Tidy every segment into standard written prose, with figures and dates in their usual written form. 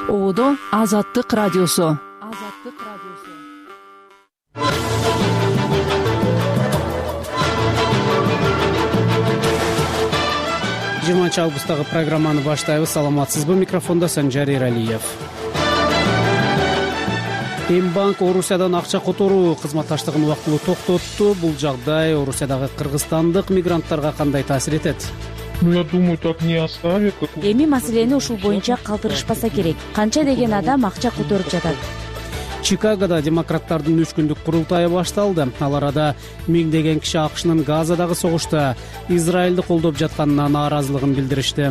Оодо Азаттык радиосу. 20 августтагы программаны баштайбыз. Саламатсызбы? Микрофонда Санжар Эралиев. Эмбанк Орусиядан акча которуу кызматташтыгын убактылуу токтотту. Бул жагдай Орусиядагы кыргызстандык мигранттарга кандай таасир этет? Я думаю, так не оставит. Эми маселени ушул боюнча калтырышпаса керек. Канча деген адам акча которуп жатат. Чикагода демократтардын 3 күндүк курултайы башталды. Ал арада миңдеген киши АКШнын Газадагы согушта Израилди колдоп жатканына нааразылыгын билдиришти.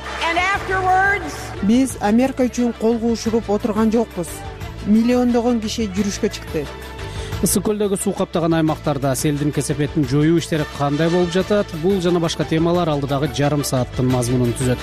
Биз Америка үчүн кол куушуруп отурган жокпуз. Миллиондогон киши жүрүшкө чыкты. Ысык көлдөгү суу каптаган аймактарда селдин кесепетин жоюу иштери кандай болуп жатат? Бул жана башка темалар алдыдагы жарым сааттын мазмунун түзөт.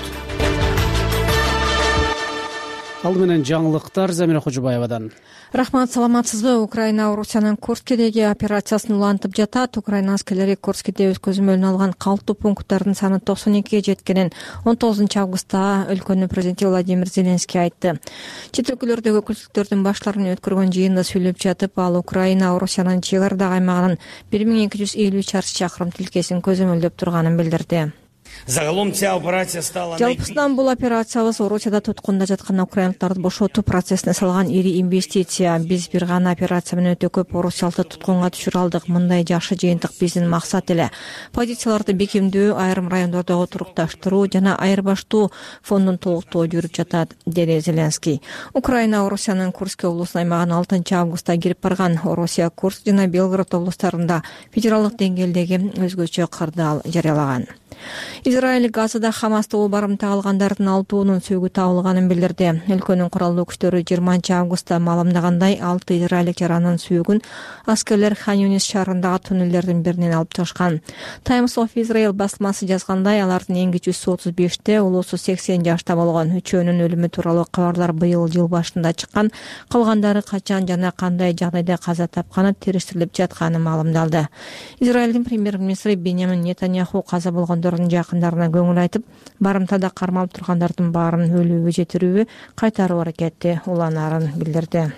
Алды менен жаңылыктар Замира Кожобаевадан. Рахмат, саламатсызбы? Украина Орусиянын Курскидеги операциясын улантып жатат. Украина аскерлери Курскиде өз көзөмөлүнө алган калктуу пункттардын саны 92 жеткенин 19 августта өлкөнүн президенти Владимир Зеленский айтты. Чет өлкөлөрдөгү өкүлдүктөрдүн баштарынын өткөргөн жыйында сүйлөп жатып, ал Украина Орусиянын чек ардак аймагынын 1250 чарчы чакырым тилкесин көзөмөлдөп турганын билдирди. Жалпысынан бул операциябыз Орусияда туткунда жаткан украиналыктарды бошотуу процессине салган ири инвестиция. Биз бир гана операция менен өтө көп орусиялыкты туткунга түшүрө алдык. Мындай жакшы жыйынтык биздин максат эле. Позицияларды бекемдөө, айрым райондордогу турукташтыруу жана айырбаштоо фондун толуктоо жүрүп жатат, деди Зеленский. Украина Орусиянын Курск облусунун аймагына 6 августта кирип барган. Орусия Курск жана Белгород облустарында федералдык деңгээлдеги өзгөчө кырдаал жарыялаган. Израиль Газада Хамастуу барымта алгандардын 6-унун сөөгү табылганын билдирди. Өлкөнүн куралдуу күчтөрү 20 августта маалымдагандай 6 израилдик жаранын сөөгүн аскерлер Хан-Юнис шаарындагы туннелдердин биринен алып чыгышкан. Times of Israel басмасы жазгандай, алардын эң кичүүсү 35-те, улуусу 80 жашта болгон. Үчөөнүн өлүмү тууралуу кабарлар быйыл жыл башында чыккан. Калгандары качан жана кандай жагдайда каза тапканы териштирилип жатканы маалымдалды. Израилдин премьер-министри Беньямин Нетаньяху каза болгондордун жакындарына көңүл айтып, барымтада кармалып тургандардын баарын өлүүбү же тирүүбү кайтаруу аракети уланаарын билдирди.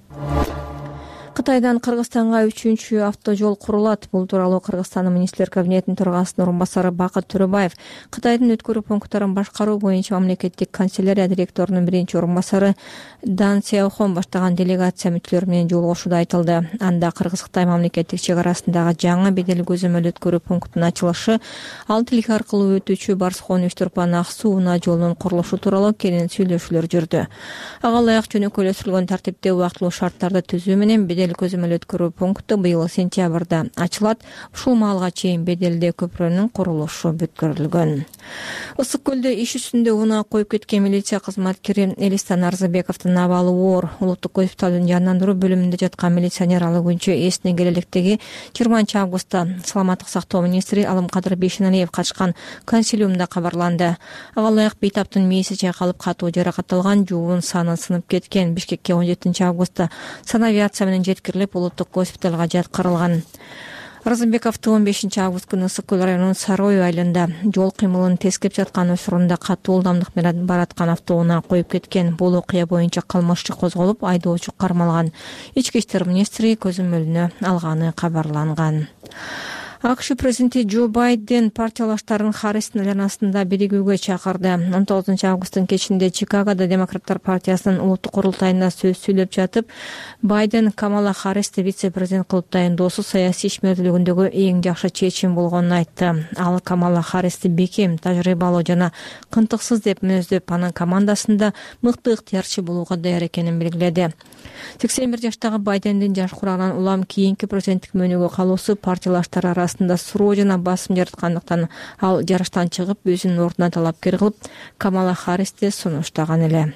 Кытайдан Кыргызстанга 3-чү автожол курулат. Бул тууралуу Кыргызстандын министрлер кабинетинин төрагасынын орун басары Бакыт Төрөбаев Кытайдын өткөрүү пункттарын башкаруу боюнча мамлекеттик канцелярия директорунун биринчи орун басары Дан Сяохон баштаган делегация мүчөлөрү менен жолугушууда айтылды. Анда Кыргыз-Кытай мамлекеттик чек арасындагы жаңы бедел көзөмөл өткөрүү пунктунун ачылышы, ал тилик аркылуу өтүүчү Барсхон Үчтөрпан Ак суу унаа жолунун курулушу тууралуу кенен сүйлөшүүлөр жүрдү. Ага ылайык жөнөкөйлөштүрүлгөн тартипте убактылуу шарттарды түзүү менен бедел көзөмөл өткөрүү пункту быйыл сентябрда ачылат. Ушул маалга чейин беделде көпүрөнүн курулушу бүткөрүлгөн. Ысык көлдө иш үстүндө унаа коюп кеткен милиция кызматкери Элистан Арзыбековдун абалы оор. Улуттук госпиталдын жандандыруу бөлүмүндө жаткан милиционер ал күнчө эсине келелектеги 20 августта саламаттык сактоо министри Алымкадыр Бейшеналиев катышкан консилиумда кабарланды. Ага ылайык бейтаптын мээси чайкалып катуу жаракат алган, жуун саны сынып кеткен. Бишкекке 17 августта санавиация менен жеткирилип, улуттук госпиталга жаткырылган. Арзыбековду 15 август күнү Ысык көл районунун Сарой айылында жол кыймылын тескеп жаткан учурунда катуу ылдамдык менен бараткан автоунаа коюп кеткен. Бул окуя боюнча кылмыш иши козголуп, айдоочу кармалган. Ички иштер министри көзөмөлүнө алганы кабарланган. АКШ президенти Джо Байден партиялаштарын Харристин айланасында биригүүгө чакырды. 19 августтун кечинде Чикагода Демократтар партиясынын улуттук курултайында сөз сүйлөп жатып, Байден Камала Харристи вице-президент кылып дайындоосу саясий ишмердүүлүгүндөгү эң жакшы чечим болгонун айтты. Ал Камала Харристи бекем, тажрыйбалуу жана кынтыксыз деп мүнөздөп, анын командасында мыкты ыктыярчы болууга даяр экенин белгиледи. 81 жаштагы Байдендин жаш курагынан улам кийинки президенттик мөөнөгө калуусу партиялаштар арасында суроо жана басым жараткандыктан ал жарыштан чыгып, өзүнүн ордуна талапкер кылып, Камала Харристи сунуштаган эле.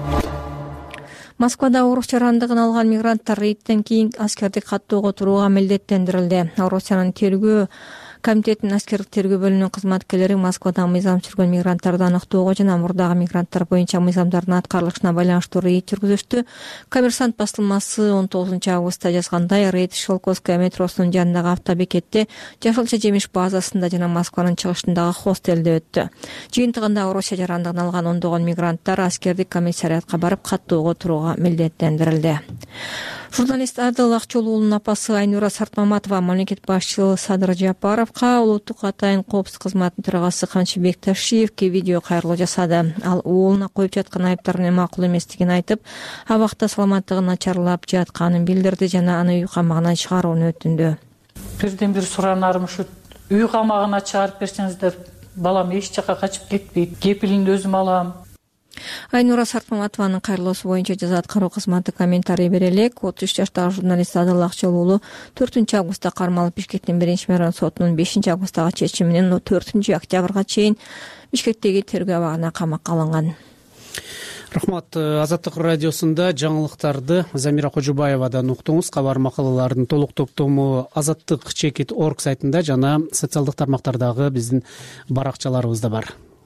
Москвада орус жарандыгын алган мигранттар рейдтен кийин аскердик каттоого турууга милдеттендирилди. Орусиянын тергөө Комитеттин аскердик тергөө бөлүмүнүн кызматкерлери Москвада мыйзам сүргөн мигранттарды аныктоого жана мурдагы мигранттар боюнча мыйзамдардын аткарылышына байланыштуу рейд жүргүзүштү. Коммерсант басылмасы 19 августта жазгандай, рейд Шелковская метросунун жанындагы автобекетте, Жашылча жемиш базасында жана Москванын чыгышындагы хостелде өттү. Жыйынтыгында Орусия жарандыгын алган ондогон мигранттар аскердик комиссариатка барып каттоого турууга милдеттендирилди. Журналист Адыл Акчол уулунун апасы Айнура Сартмаматова мамлекет башчысы Садыр Жапаровго улуттук атайын коопсуздук кызматынын төрагасы Канчыбек Ташиевке видео кайрылуу жасады. Ал уулуна коюп жаткан айыптардын макул эместигин айтып, абакта саламаттыгы начарлап жатканын билдирди жана аны үй камагынан чыгарууну өтүндү. Бирден бир суранарым ушу, үй камагына чыгарып берсеңиздер, балам эч жака качып кетпейт, кепилин өзүм алам. Айнура Сартмаматованын кайрылуусу боюнча жаза аткаруу кызматы комментарий бере элек. 33 жаштагы журналист Адыл Акчол уулу 4 августта кармалып Бишкектин 1-мэрон сотунун 5 августтагы чечими менен 4 октябрга чейин Бишкектеги тергөө абагына камакка алынган. Рахмат. Азаттык радиосунда жаңылыктарды Замира Кожубаевадан уктуңуз. Кабар макалалардын толук топтому azattik.org сайтында жана социалдык тармактардагы биздин баракчаларыбызда бар.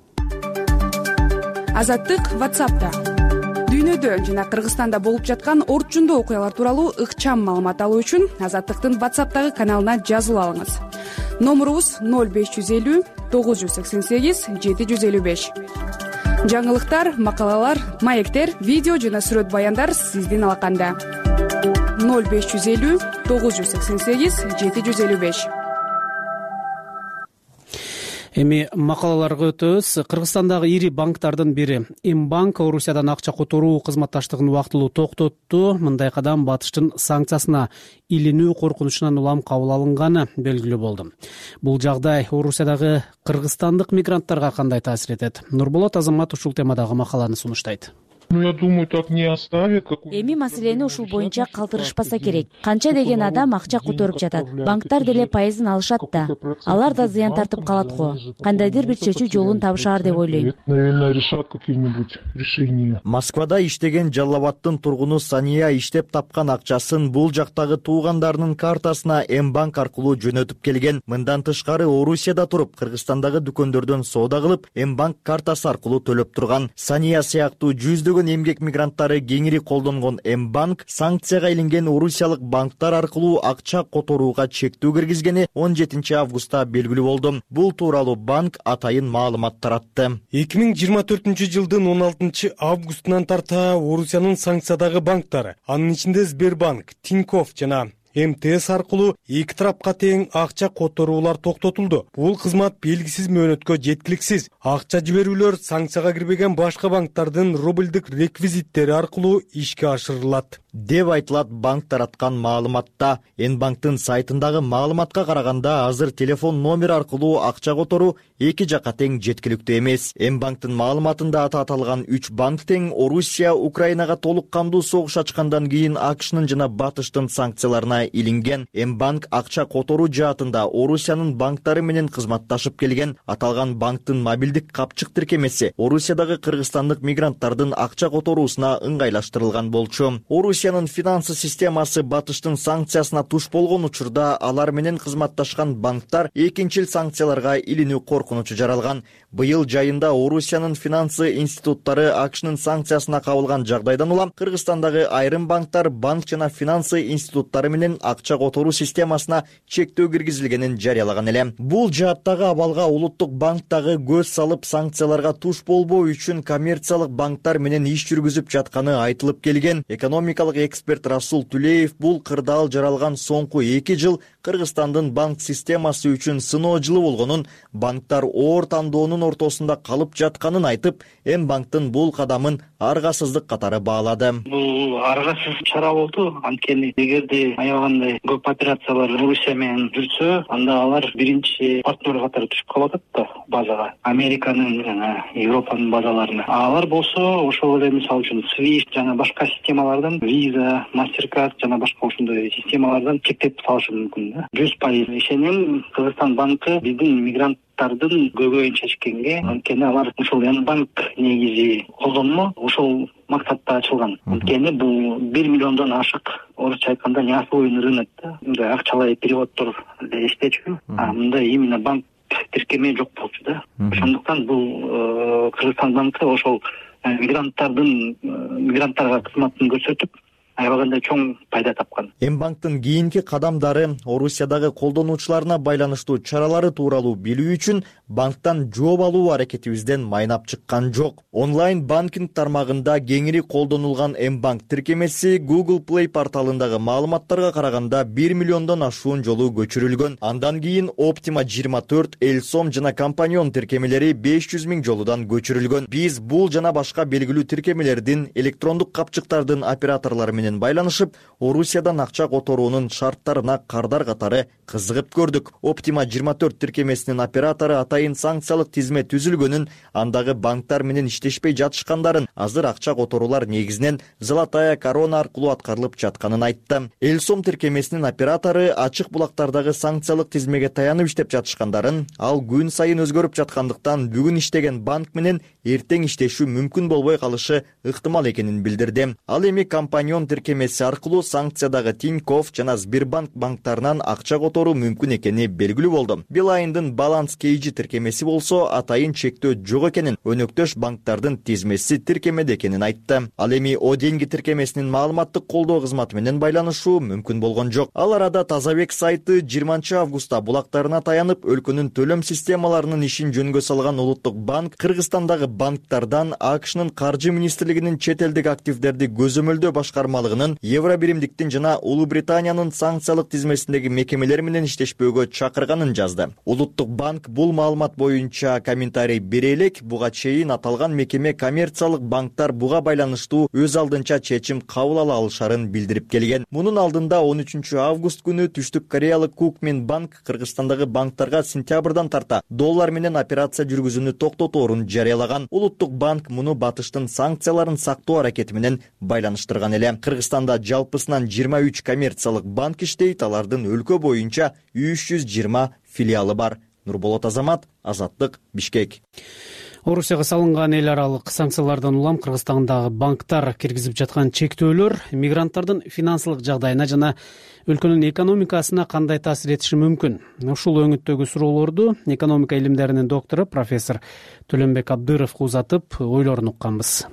Азаттык WhatsApp'та. Дүйнөдө жана Кыргызстанда болуп жаткан орчундуу окуялар тууралуу ыкчам маалымат алуу үчүн Азаттыктын WhatsApp'тагы каналына жазылып алыңыз. Номурубуз 0550 988 755. Жаңылыктар, макалалар, маектер, видео жана сүрөт баяндар сиздин алаканда. 0550 988 755. Эми макалаларга өтөбүз. Кыргызстандагы ири банктардын бири Мбанк Орусиядан акча которуу кызматташтыгын убактылуу токтотту. Мындай кадам батыштын санкциясына илинүү коркунучунан улам кабыл алынганы белгилүү болду. Бул жагдай Орусиядагы кыргызстандык мигранттарга кандай таасир этет? Нурболот Азамат ушул темадагы макаланы сунуштайт. Я думаю, так не оставят. Эми маселени ушул боюнча калтырышпаса керек. Канча деген адам акча которуп жатат. Банктар деле пайызын алышат да. Алар да зыян тартып калат го. Кандайдыр бир чечүү жолун табышаар деп ойлойм. Наверное, решат какие-нибудь решения. Москвада иштеген Жалал абадтын тургуну Сания иштеп тапкан акчасын бул жактагы туугандарынын картасына Мбанк аркылуу жөнөтүп келген. Мындан тышкары Орусияда туруп, Кыргызстандагы дүкөндөрдөн соода кылып, Мбанк картасы аркылуу төлөп турган. Сания сыяктуу жүздөгөн эмгек мигранттары кеңири колдонгон Мбанк санкцияга илинген орусиялык банктар аркылуу акча которууга чектөө киргизгени 17 августта белгилүү болду. Бул тууралуу банк атайын маалымат таратты. 2024-жылдын 16 августунан тарта Орусиянын санкциядагы банктары, анын ичинде Сбербанк, Тинькофф жана МТС аркылуу эки тарапка тең акча которуулар токтотулду. Бул кызмат белгисиз мөөнөткө жеткиликсиз. Акча жиберүүлөр санкцияга кирбеген башка банктардын рубльдик реквизиттери аркылуу ишке ашырылат деп айтылат банк тараткан маалыматта. Мбанктын сайтындагы маалыматка караганда азыр телефон номер аркылуу акча которуу эки жака тең жеткиликтүү эмес. Мбанктын маалыматында аталган 3 банк тең Орусия Украинага толук кандуу согуш ачкандан кийин АКШнын жана Батыштын санкцияларына илинген. Мбанк акча которуу жаатында Орусиянын банктары менен кызматташып келген. Аталган банктын мобилдик капчык тиркемеси Орусиядагы кыргызстандык мигранттардын акча которуусуна ыңгайлаштырылган болчу. Орусиянын финансы системасы Батыштын санкциясына туш болгон учурда алар менен кызматташкан банктар экинчил санкцияларга илинүү коркунучу жаралган. Быйыл жайында Орусиянын финансы институттары АКШнын санкциясына кабылган жагдайдан улам Кыргызстандагы айрым банктар банк жана финансы институттары менен акча которуу системасына чектөө киргизилгенин жарыялаган эле. Бул жааттагы абалга улуттук банк дагы көз салып санкцияларга туш болбоо үчүн коммерциялык банктар менен иш жүргүзүп жатканы айтылып келген. Экономикалык эксперт Расул Түлеев бул кырдаал жаралган соңку 2 жыл Кыргызстандын банк системасы үчүн сыноо жылы болгонун, банктар оор тандоонун ортосунда калып жатканын айтып, Мбанктын бул кадамын аргасыздык катары баалады. Бул аргасыз чара болду. Анткени эгерде аябагандай көп операциялар Орусия менен жүрсө, анда алар биринчи партнер катары түшүп калып атат да базага. Американын жана Европанын базаларына. Алар болсо ошол эле мисалы үчүн Swift жана башка системалардан, Visa, Mastercard жана башка ошондой системалардан чектеп салышы мүмкүн да. 100% ишенем Кыргызстан банкы биздин мигранттардын көбөйүн чечкенге, анткени алар ушул Мбанк негизи колдонмо ошол максатта ачылган. Анткени бул 1 миллиондон ашык орусча айтканда неосвоенный рынок да. Мындай акчалай переводдор иштечү. Мындай именно банк тиркеме жок болчу да. Ошондуктан бул Кыргызстан банкы ошол мигранттарга кызматын көрсөтүп аябагандай чоң пайда тапкан. Мбанктын кийинки кадамдары Орусиядагы колдонуучуларына байланыштуу чаралары тууралуу билүү үчүн банктан жооп алуу аракетибизден майнап чыккан жок. Онлайн банкинг тармагында кеңири колдонулган Мбанк тиркемеси Google Play порталындагы маалыматтарга караганда 1 миллиондон ашуун жолу көчүрүлгөн. Андан кийин Optima 24, Элсом жана Компаньон тиркемелери 500 000 жолудан көчүрүлгөн. Биз бул жана башка белгилүү тиркемелердин электрондук капчыктардын операторлору менен байланышып, Орусиядан акча которуунун шарттарына кардар катары кызыгып көрдүк. Optima 24 тиркемесинин оператору атайын санкциялык тизме түзүлгөнүн, андагы банктар менен иштешпей жатышкандарын, азыр акча которуулар негизинен Золотая корона аркылуу аткарылып жатканын айтты. Элсом тиркемесинин оператору ачык булактардагы санкциялык тизмеге таянып иштеп жатышкандарын, ал күн сайын өзгөрүп жаткандыктан бүгүн иштеген банк менен эртең иштешүү мүмкүн болбой калышы ыктымал экенин билдирди. Ал эми Компаньон тиркемеси аркылуу санкциядагы Тинькофф жана Сбербанк банктарынан акча которуу мүмкүн экени белгилүү болду. Билайндын Баланс KG тиркемеси болсо атайын чектөө жок экенин, өнөктөш банктардын тизмеси тиркемеде экенин айтты. Ал эми О деньги тиркемесинин маалыматтык колдоо кызматы менен байланышуу мүмкүн болгон жок. Ал арада Тазабек сайты 20 августта булактарына таянып, өлкөнүн төлөм системаларынын ишин жөнгө салган Улуттук банк Кыргызстандагы банктардан АКШнын каржы министрлигинин чет элдик активдерди көзөмөлдөө башкармалыгынын, Евробиримдиктин жана Улуу Британиянын санкциялык тизмесиндеги мекемелер менен иштешпөөгө чакырганын жазды. Улуттук банк бул маалымат боюнча комментарий бере элек, буга чейин аталган мекеме коммерциялык банктар буга байланыштуу өз алдынча чечим кабыл ала алышарын билдирип келген. Мунун алдында 13 август күнү Түштүк Кореялык Кукмин банк Кыргызстандагы банктарга сентябрдан тарта доллар менен операция жүргүзүүнү токтоторун жарыялаган. Улуттук банк муну батыштын санкцияларын сактоо аракети менен байланыштырган эле. Кыргызстанда жалпысынан 23 коммерциялык банк иштейт, алардын өлкө боюнча 320 филиалы бар. Нурболот Азамат, Азаттык, Бишкек. Орусияга салынган эл аралык санкциялардан улам Кыргызстандагы банктар киргизип жаткан чектөөлөр мигранттардын финансылык жагдайына жана өлкөнүн экономикасына кандай таасир этиши мүмкүн? Ушул өңүттөгү суроолорду экономика илимдеринин доктору профессор Төлөнбек Абдыровго узатып, ойлорун укканбыз.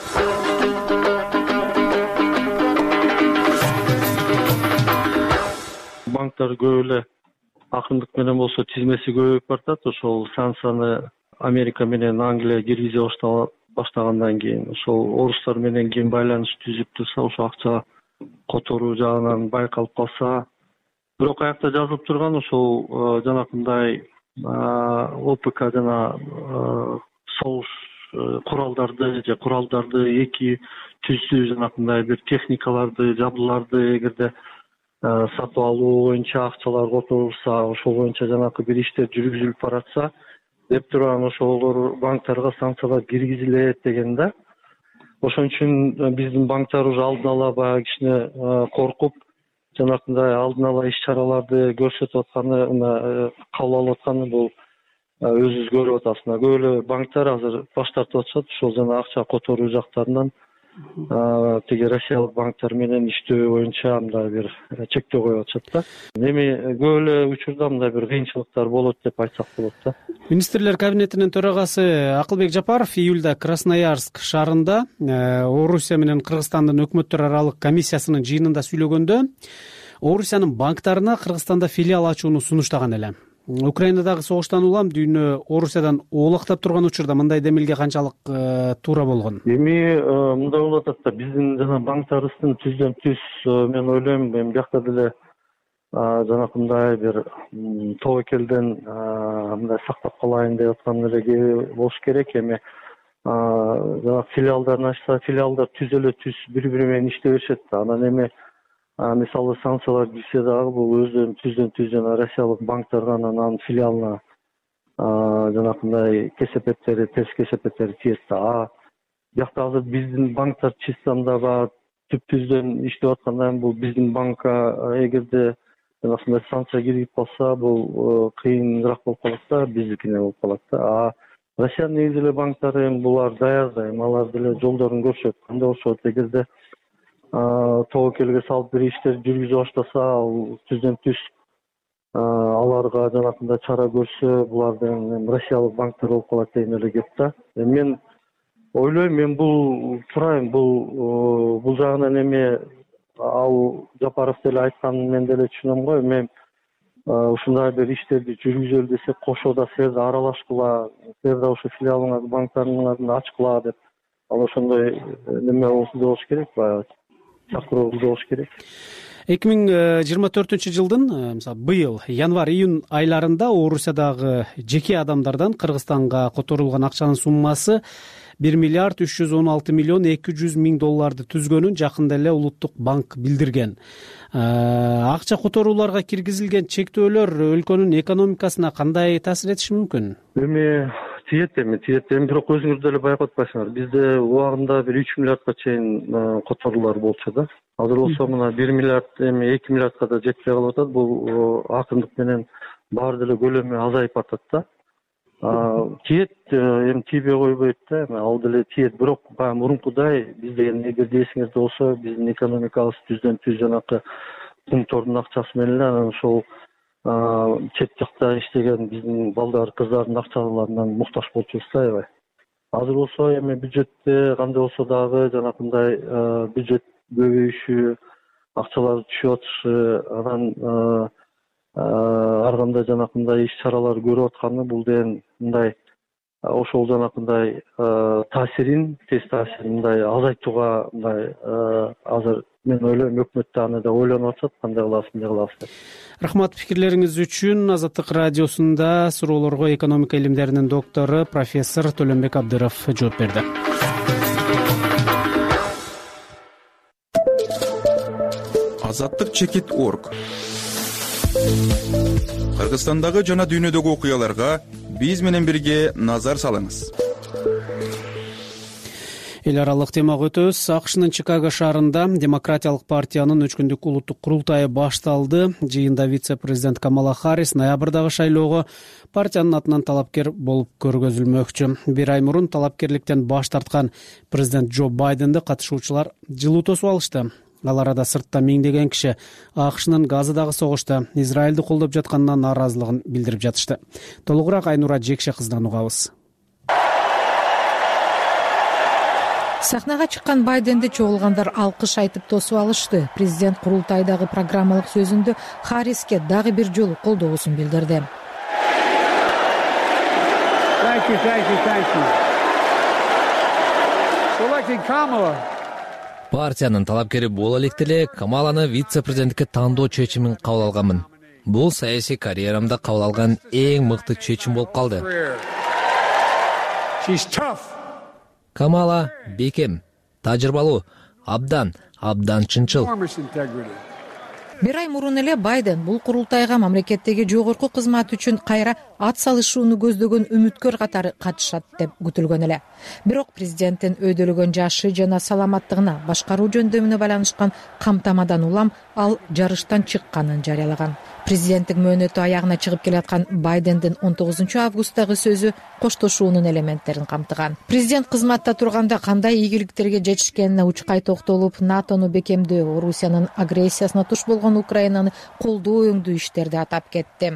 Банктар көп эле акырындык менен болсо тизмеси көбөйүп баратат. Ошол санкцияны Америка менен Англия киргизе баштагандан кийин, ошол орустар менен ким байланыш түзүп турса, ошо акча которуу жагынан байкалып калса, бирок аякта жазылып турган ошол жанакындай ОПК жана согуш куралдарды эки түзүү жанакындай бир техникаларды, жабдууларды эгерде сатып алуу боюнча акчалар которулса, ошол боюнча жанакы бир иштер жүргүзүлүп баратса деп турган, ошолор банктарга санкциялар киргизилет деген да. Ошон үчүн биздин банктар уже алдын ала баягы кичине коркуп, жанакындай алдын ала иш чараларды көрсөтүп атканы, кабыл алып атканы бул өзүбүз көрүп атабыз. Көп эле банктар азыр баш тартып атышат ошол жана акча которуу жактарынан. Тиги Россиялык банктар менен иштөө боюнча мындай бир чектөө коюп атышат да. Эми көп эле учурда мындай бир кыйынчылыктар болот деп айтсак болот да. Министрлер кабинетинин төрагасы Акылбек Жапаров июлда Красноярск шаарында Орусия менен Кыргызстандын өкмөттөр аралык комиссиясынын жыйынында сүйлөгөндө Орусиянын банктарына Кыргызстанда филиал ачууну сунуштаган эле. Украинадагы согуштан улам дүйнө Орусиядан оолактап турган учурда мындай демилге канчалык туура болгон? Эми мындай болуп атат да, биздин жана банктарыбыздын түздөн түз мен ойлойм, эми биякта деле жанакындай бир тобокелден мындай сактап калайын деп аткан эле болуш керек. Эми жана филиалдарын ачса, филиалдар түз эле түз бири-бири менен иштей беришет да. Анан эми мисалы санкциялар кирсе дагы бул өздөрүнүн түздөн түз жана Россиялык банктарга анан филиалына жанакындай кесепеттери, терс кесепеттери тиет да. Биякта азыр биздин банктар чисто мындай түп-түздөн иштеп аткандан бул биздин банкка эгерде жанакындай санкция киргип калса, бул кыйыныраак болуп калат да, биздикине болуп калат да. Россиянын негизи эле банктары булар даяр да, алар деле жолдорун көрүшөт. Кандай болушот эгерде тобокелге салып бир иштерди жүргүзө баштаса, ал түздөн түз аларга жанакындай чара көрсө, булардын россиялык банктар болуп калат деген эле кеп да. Мен ойлойм, мен бул сурайм, бул жагынан эми ал Жапаров деле айтканын мен деле түшүнөм го. Мен ушундай бир иштерди жүргүзөлү десек, кошодо силер да аралашкыла, силер да ошо филиалыңарды, банктарыңарды ачкыла деп, ал ошондой неме болуш керек, баягы чакыруу болуш керек. 2024-жылдын мисалы быйыл январь-июнь айларында Орусиядагы жеке адамдардан Кыргызстанга которулган акчанын суммасы 1 миллиард 316 миллион 200 миң долларды түзгөнүн жакында эле Улуттук банк билдирген. Акча которууларга киргизилген чектөөлөр өлкөнүн экономикасына кандай таасир этиши мүмкүн? Тиет, бирок өзүңүз деле байкап атпайсыңар. Бизде убагында бир 3 миллиардка чейин которуулар болчу да. Азыр болсо мына 1 миллиард, 2 миллиардка да жетпей калып атат. Бул акырындык менен баары деле көлөмү азайып атат да. Тиет, тийбей койбойт да, ал деле тиет. Бирок баягы мурункудай биз деген эгерде эсиңизде болсо, биздин экономикабыз түздөн түз жанакы пункттордун акчасы менен эле анан ошол чет жакта иштеген биздин балдар, кыздардын акчаларынан муктаж болчубуз да аябай. Азыр болсо эми бюджетте кандай болсо дагы жанакындай бюджет көбөйүшү, акчалар түшүп атышы, анан ар кандай жанакындай иш чаралар көрүп атканы бул деген мындай ошол жанакындай таасирин, тез таасирин мындай азайтууга мындай азыр мен ойлойм өкмөт да аны да ойлонуп атышат, кандай кылабыз деп. Рахмат пикирлериңиз үчүн. Азаттык радиосунда суроолорго экономика илимдеринин доктору профессор Төлөнбек Абдыров жооп берди. Азаттык чекит.org. Кыргызстандагы жана дүйнөдөгү окуяларга биз менен бирге назар салыңыз. Эл аралык темага өтөбүз. АКШнын Чикаго шаарында Демократиялык партиянын 3 күндүк улуттук курултайы башталды. Жыйында вице-президент Камала Харрис ноябрдагы шайлоого партиянын атынан талапкер болуп көргөзүлмөкчү. Бир ай мурун талапкерликтен баш тарткан президент Джо Байденди катышуучулар жылуу тосуп алышты. Ал арада сыртта миңдеген киши АКШнын Газадагы согушта Израилди колдоп жатканына нааразылыгын билдирип жатышты. Толугураак Айнура Жекше кызынан угабыз. Сахнага чыккан Байденди чогулгандар алкыш айтып тосуп алышты. Президент курултайдагы программалык сөзүндө Харриске дагы бир жолу колдоосун билдирди. Партиянын талапкери боло элек деле Камаланы вице-президенттикке тандоо чечимин кабыл алганмын. Бул саясий карьерамда кабыл алган эң мыкты чечим болуп калды. Камала бекем, тажрыйбалуу, абдан чынчыл. Бир ай мурун эле Байден бул курултайга мамлекеттеги жогорку кызмат үчүн кайра ат салышууну көздөгөн үмүткөр катары катышат деп күтүлгөн эле. Бирок президенттин өйдөлөгөн жашы жана саламаттыгына башкаруу жөндөмүнө байланышкан камтамадан улам ал жарыштан чыкканын жарыялаган. Президенттик мөөнөтү аягына чыгып келаткан Байдендин 19 августтагы сөзү коштошуунун элементтерин камтыган. Президент кызматта турганда кандай ийгиликтерге жетишкенине учкай токтолуп, НАТОну бекемдөө, Орусиянын агрессиясына туш болгон Украинаны колдоо өңдүү иштерди атап кетти.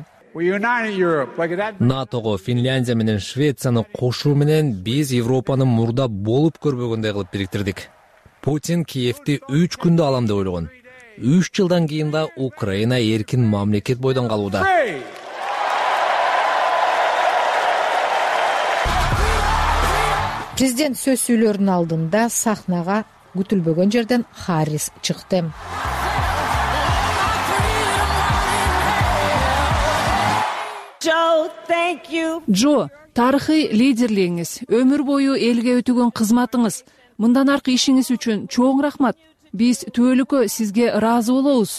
НАТОго Финляндия менен Швецияны кошуу менен биз Европаны мурда болуп көрбөгөндөй кылып бириктирдик. Путин Киевди 3 күндө алам деп ойлогон. 3 жылдан кийин да Украина эркин мамлекет бойдон калууда. Президент сөз сүйлөрүнүн алдында сахнага күтүлбөгөн жерден Харрис чыкты. Джо, тарыхый лидерлигиңиз, өмүр бою элге өтөгөн кызматыңыз, мындан аркы ишиңиз үчүн чоң рахмат. Биз түбөлүккө сизге ыраазы болобуз.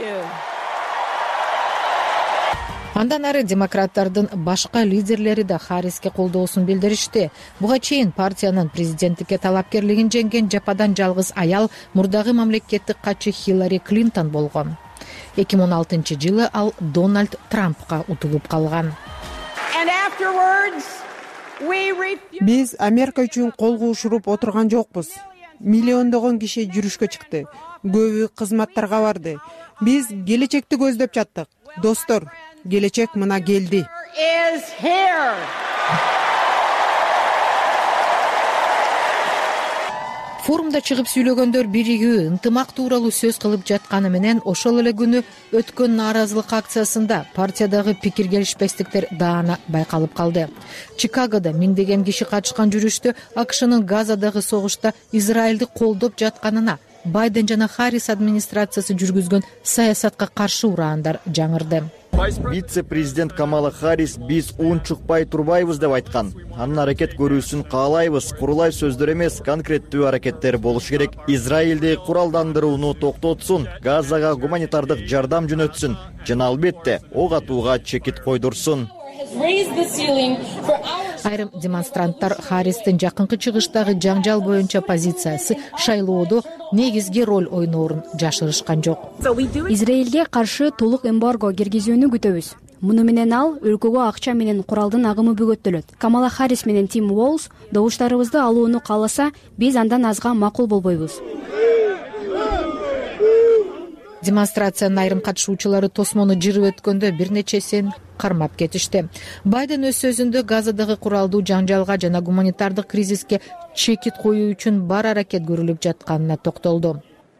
Андан ары демократтардын башка лидерлери да Харриске колдоосун билдиришти. Буга чейин партиянын президенттикке талапкерлигин жеңген жападан жалгыз аял мурдагы мамлекеттик катчы Хиллари Клинтон болгон. 2016-жылы ал Дональд Трампка утулуп калган. Биз Америка үчүн кол куушуруп отурган жокпуз. миллиондогон киши жүрүшкө чыкты, көбү кызматтарга барды. Биз келечекти көздөп жаттык. Достор, келечек мына келди. Форумда чыгып сүйлөгөндөр биригүү, ынтымак тууралуу сөз кылып жатканы менен ошол эле күнү өткөн нааразылык акциясында партиядагы пикир келишпестиктер даана байкалып калды. Чикагодо миңдеген киши катышкан жүрүштө АКШнын Газадагы согушта Израилди колдоп жатканына, Байден жана Харрис администрациясы жүргүзгөн саясатка каршы ураандар жаңырды. Вице-президент Камала Харрис биз унчукпай турбайбыз деп айткан. Анын аракет көрүүсүн каалайбыз. Курулай сөздөр эмес, конкреттүү аракеттер болуш керек. Израилди куралдандырууну токтотсун, Газага гуманитардык жардам жөнөтсүн жана албетте ок атууга чекит койдурсун. Айрым демонстранттар Харристин жакынкы чыгыштагы жаңжал боюнча позициясы шайлоодо негизги роль ойноорун жашырышкан жок. Израилге каршы толук эмбарго киргизүүнү күтөбүз. Муну менен ал өлкөгө акча менен куралдын агымы бөгөттөлөт. Камала Харрис менен Тим Уолз добуштарыбызды алууну кааласа, биз андан азга макул болбойбуз. Демонстрациянын айрым катышуучулары тосмону жырып өткөндө бир нечесин кармап кетишти. Байден өз сөзүндө Газадагы куралдуу жаңжалга жана гуманитардык кризиске чекит коюу үчүн бар аракет көрүлүп жатканына токтолду.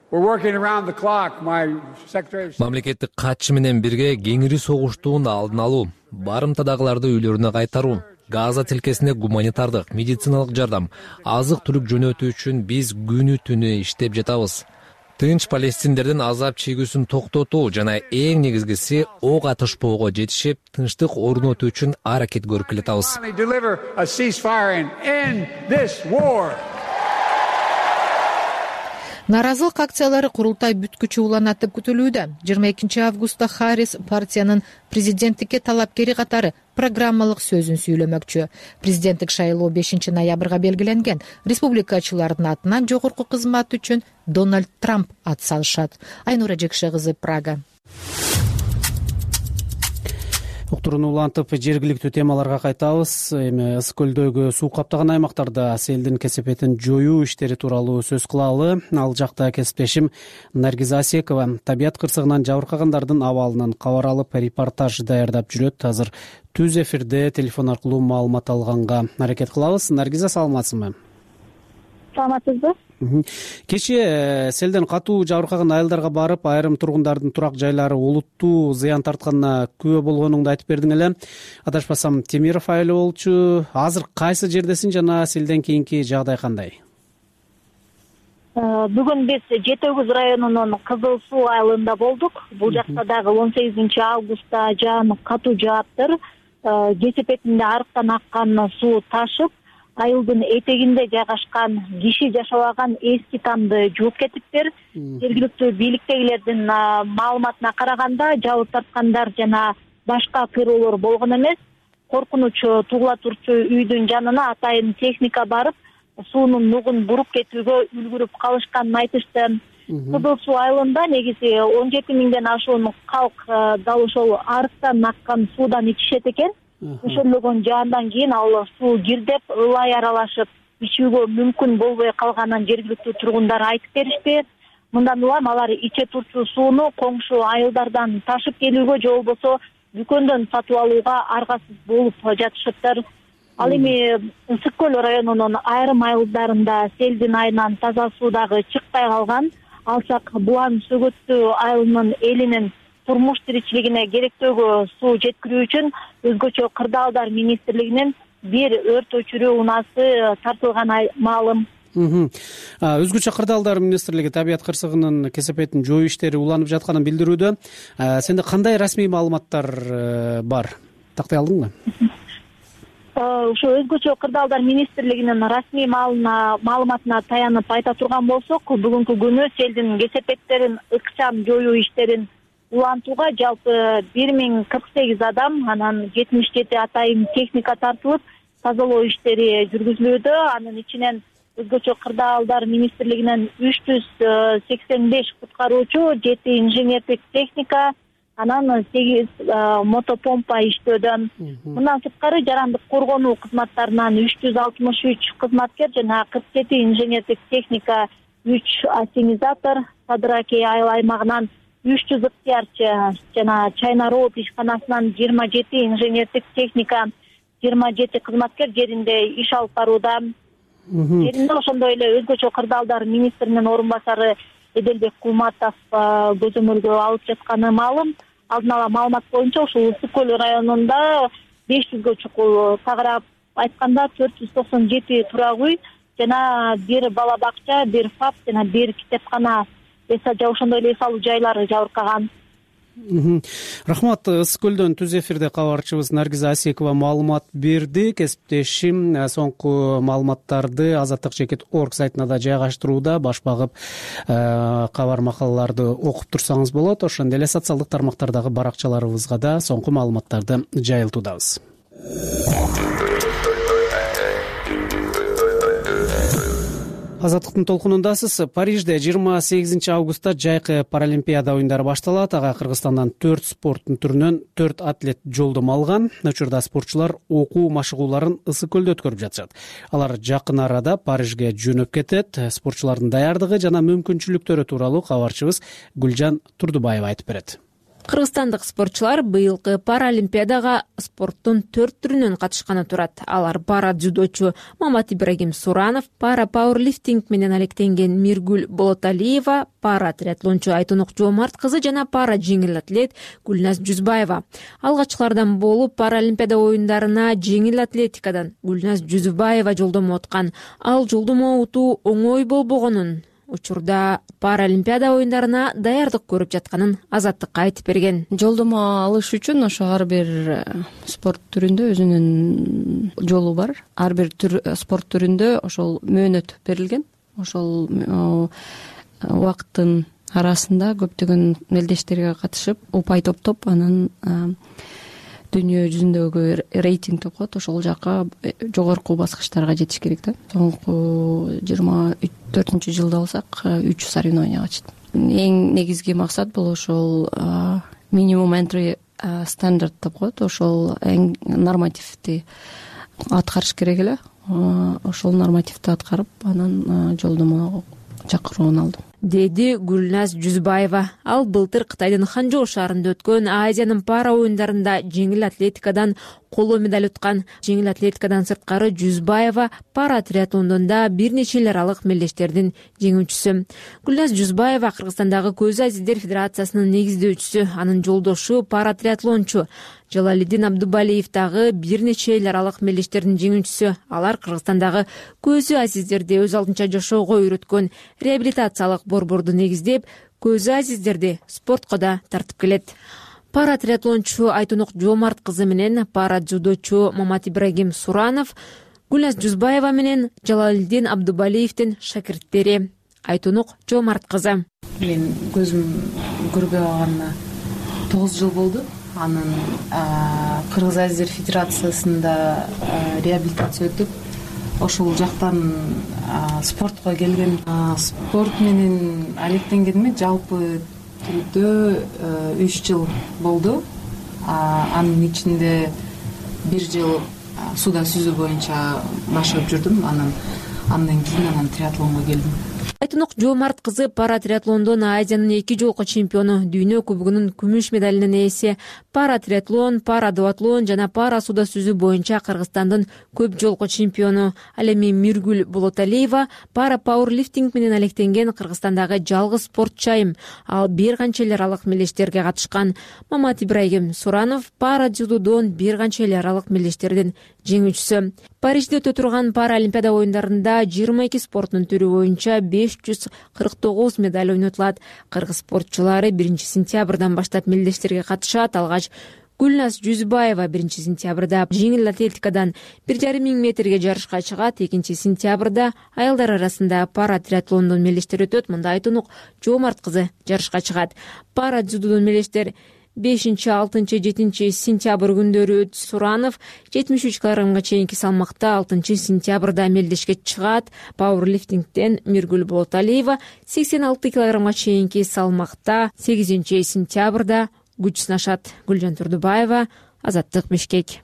Мамлекеттик катчы менен бирге кеңири согуштун алдын алуу, барымтадагыларды үйлөрүнө кайтаруу, Газа тилкесине гуманитардык, медициналык жардам, азык-түлүк жөнөтүү үчүн биз күнү түнү иштеп жатабыз. Тынч палестиндердин азап чегүүсүн токтотуу жана эң негизгиси ок атышпоого жетишип, тынчтык орнотуу үчүн аракет көрүп келатабыз. Нааразылык акциялары курултай бүткүчү уланатып күтүлүүдө. 22 августта Харрис партиянын президенттикке талапкери катары программалык сөзүн сүйлөмөкчү. Президенттик шайлоо 5 ноябрга белгиленген. Республикачылардын атынан жогорку кызмат үчүн Дональд Трамп ат салышат. Айнура Жекше кызы, Прага. Уктурууну улантып, жергиликтүү темаларга кайтабыз. Эми ысык көлдөгү суу каптаган аймактарда селдин кесепетин жоюу иштери тууралуу сөз кылалы. Ал жакта кесиптешим Наргиза Асекова табият кырсыгынан жабыркагандардын абалынан кабар алып, репортаж даярдап жүрөт. Азыр түз эфирде телефон аркылуу маалымат алганга аракет кылабыз. Наргиза, саламатсызбы? Саламатсызбы? Кечээ селден катуу жабыркаган айылдарга барып, айрым тургундардын турак жайлары олуттуу зыян тартканына күбө болгонуңду айтып бердиң эле. Адашпасам, Темиров айылы болчу. Азыр кайсы жердесиң жана селден кийинки жагдай кандай? Бүгүн биз Жети Өгүз районунун Кызыл Суу айылында болдук. Бул жакта дагы 18 августта жаан катуу жааптыр. Кесепетинде арыктан аккан суу ташып, айылдын этегинде жайгашкан киши жашабаган эски тамды жууп кетиптир. Жергиликтүү бийликтегилердин маалыматына караганда, жабыр тарткандар жана башка кыйроолор болгон эмес. Коркунуч тугула турчу үйдүн жанына атайын техника барып, суунун нугун буруп кетүүгө үлгүрүп калышканын айтышты. Кызыл Суу айылында негизи 17 миңден ашуун калк дал ошол арыктан аккан суудан ичишет экен. Ошондогон жаандан кийин ал суу кирдеп, ылай аралашып, ичүүгө мүмкүн болбой калганын жергиликтүү тургундар айтып беришти. Мындан улам алар иче турчу сууну коңшу айылдардан ташып келүүгө же болбосо дүкөндөн сатып алууга аргасыз болуп жатышыптыр. Ал эми Ысык көл районунун айрым айылдарында селдин айынан таза суу дагы чыкпай калган. Алсак Булан Сөгөттүү айылынын элинин турмуш тиричилигине керектөөгө суу жеткирүү үчүн өзгөчө кырдаалдар министрлигинин бир өрт өчүрүү унаасы тартылган маалым. Өзгөчө кырдаалдар министрлиги табият кырсыгынын кесепетин жоюу иштери уланып жатканын билдирүүдө. Сенде кандай расмий маалыматтар бар? Тактай алдыңбы? Ошо өзгөчө кырдаалдар министрлигинин расмий маалыматына таянып айта турган болсок, бүгүнкү күнү селдин кесепеттерин ыкчам жоюу иштерин улантууга жалпы 1048 адам, анан 77 атайын техника тартылып, тазалоо иштери жүргүзүлүүдө. Анын ичинен өзгөчө кырдаалдар министрлигинен 385 куткаруучу, 7 инженердик техника, анан 8 мотопомпа иштөөдөн. Мындан сырткары жарандык коргонуу кызматтарынан 363 кызматкер жана 47 инженердик техника, 3 ассенизатор, Садыраке айыл аймагынан 300 ыктыярчы жана Чайна Роуд ишканасынан 27 инженердик техника, 27 кызматкер жеринде иш алып барууда. Жеринде ошондой эле өзгөчө кырдаалдар министринин орун басары Эделбек Кулматов көзөмөлгө алып жатканы маалым. Алдын ала маалымат боюнча ушул Ысык көл районунда 500гө чукул, тагыраагып айтканда 497 турак үй жана 1 бала бакча, 1 ФАП жана 1 китепкана жана ошондой эле эс алуу жайлары жабыркаган. Рахмат. Ысык көлдөн түз эфирде кабарчыбыз Наргиза Асекова маалымат берди. Кесиптешим соңку маалыматтарды Азаттык.org сайтына да жайгаштырууда. Баш багып кабар макалаларды окуп турсаңыз болот. Ошондой эле социалдык тармактардагы баракчаларыбызга да соңку маалыматтарды жайылтуудабыз. Азаттыктын толкунундасыз. Парижде 28 августта жайкы паралимпиада оюндары башталат. Ага Кыргызстандан 4 спорттун түрүнөн 4 атлет жолдомо алган. Учурда спортчулар окуу машыгууларын Ысык көлдө өткөрүп жатышат. Алар жакын арада Парижге жөнөп кетет. Спортчулардын даярдыгы жана мүмкүнчүлүктөрү тууралуу кабарчыбыз Гүлжан Турдубаева айтып берет. Кыргызстандык спортчулар быйылкы паралимпиадага спорттун 4 түрүнөн катышканы турат. Алар пара дзюдочу Мамат Ибрагим Суранов, пара пауэрлифтинг менен алектенген Миргүл Болоталиева, пара триатлончу Айтунук Жоомарт кызы жана пара жеңил атлет Гүлназ Жүзбаева. Алгачкылардан болуп паралимпиада оюндарына жеңил атлетикадан Гүлназ Жүзбаева жолдомо уткан. Ал жолдомо утуу оңой болбогонун, учурда паралимпиада оюндарына даярдык көрүп жатканын Азаттыкка айтып берген. Жолдомо алыш үчүн ошо ар бир спорт түрүндө өзүнүн жолу бар. Ар бир спорт түрүндө ошол мөөнөт берилген. Ошол убакыттын арасында көптөгөн мелдештерге катышып, упай топтоп, анан дүйнө жүзүндөгү рейтинг деп коет, ошол жака жогорку баскычтарга жетиш керек да. Соңку 24-жылда болсак 3 соревнованияга чыктым. Эң негизги максат бул ошол минимум entry стандарт деп коет, ошол эң нормативди аткарыш керек эле. Ошол нормативди аткарып, анан жолдомо чакыруун алдым, деди Гүлназ Жүзбаева. Ал былтыр Кытайдын Ханчжоу шаарында өткөн Азиянын пара оюндарында жеңил атлетикадан коло медаль уткан. Жеңил атлетикадан сырткары Жүзбаева пара триатлондо бир нече эл аралык мелдештердин жеңүүчүсү. Гүлназ Жүзбаева Кыргызстандагы Көз Азиздер федерациясынын негиздөөчүсү, анын жолдошу пара триатлончу Жалалиддин Абдубалиев дагы бир нече эл аралык мелдештердин жеңүүчүсү. Алар Кыргызстандагы Көзү Азиздерди өз алдынча жашоого үйрөткөн реабилитациялык борборду негиздеп, Көзү Азиздерди спортко да тартып келет. Пара триатлончу Айтунук Жоомарт кызы менен пара дзюдочу Мамат Ибрагим Суранов Гүлназ Жүзбаева менен Жалалиддин Абдубалиевдин шакирттери. Айтунук Жоомарт кызы: Мен көзүм көрбөй калганына 9 жыл болду. Анын Кыргыз Азиздер федерациясында реабилитация өтүп, ошол жактан спортко келген. Спорт менен алектенгениме жалпы түрдө 3 жыл болду. Анын ичинде 1 жыл суда сүзүү боюнча башкарып жүрдүм. Андан кийин триатлонго келдим. Айтунук Жоомарт кызы пара триатлондон Азиянын 2 жолку чемпиону, дүйнө кубогунун күмүш медалинин ээси. Пара триатлон, пара дуатлон жана пара суда сүзүү боюнча Кыргызстандын көп жолку чемпиону. Ал эми Миргүл Болоталиева пара пауэрлифтинг менен алектенген Кыргызстандагы жалгыз спортчу айым. Ал бир канча эл аралык мелдештерге катышкан. Мамат Ибрагим Суранов пара дзюдодон бир канча эл аралык мелдештердин жеңүүчүсү. Парижде өтө турган паралимпиада оюндарында 22 спорттун түрү боюнча 549 медаль ойнотулат. Кыргыз спортчулары 1 сентябрдан баштап мелдештерге катышат. Алгач Гүлназ Жүзбаева 1 сентябрда жеңил атлетикадан 1,5 метрге жарышка чыгат. 2 сентябрда аялдар арасында пара триатлондон мелдештер өтөт. Мында Айтунук Жоомарт кызы жарышка чыгат. Пара дзюдодон мелдештер 5-6-7 сентябрь күндөрү Суранов 73 килограммга чейинки салмакта 6 сентябрда мелдешке чыгат. Пауэрлифтингден Миргүл Болоталиева 86 килограммга чейинки салмакта 8 сентябрда күч сынашат. Гүлжан Турдубаева, Азаттык, Бишкек.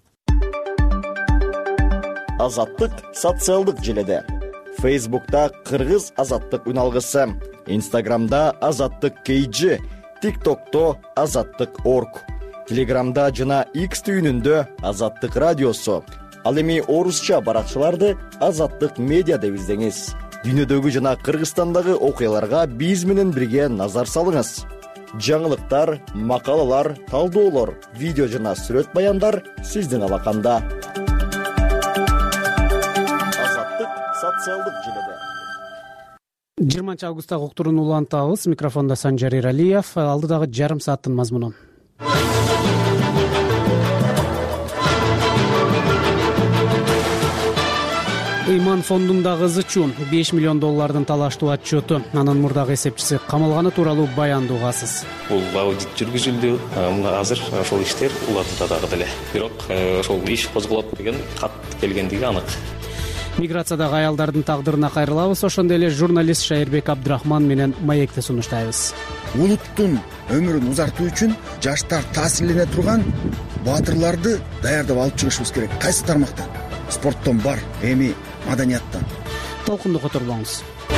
Азаттык социалдык желеде. Фейсбукта Кыргыз Азаттык үналгысы, Инстаграмда Азаттык KG, ТикТокто Азаттык.орг, Телеграмда жана X түйүнүндө Азаттык радиосу. Ал эми орусча баракчаларды Азаттык медиа деп издеңиз. Дүйнөдөгү жана Кыргызстандагы окуяларга биз менен бирге назар салыңыз. Жаңылыктар, макалалар, талдоолор, видео жана сүрөт баяндар сиздин алаканда. Азаттык социалдык желеде. 20 августтагы уктурууну улантабыз. Микрофондо Санжар Эралиев. Алдыдагы жарым сааттын мазмуну. Ыйман фондундагы ызычуу $5 миллион талаштуу отчету, анын мурдагы эсепчиси камалганы тууралуу баянды угасыз. Бул аудит жүргүзүлдү. Азыр ошол иштер уланууда дагы деле. Бирок ошол иш козголот деген кат келгендиги анык. Миграциядагы аялдардын тагдырына кайрылабыз. Ошондой эле журналист Шайырбек Абдрахман менен маекти сунуштайбыз. Улуттун өмүрүн узартуу үчүн жаштар таасирлене турган баатырларды даярдап алып чыгышыбыз керек. Кайсы тармактан? Спорттон бар, эми маданияттан. Толкунду которбоңуз.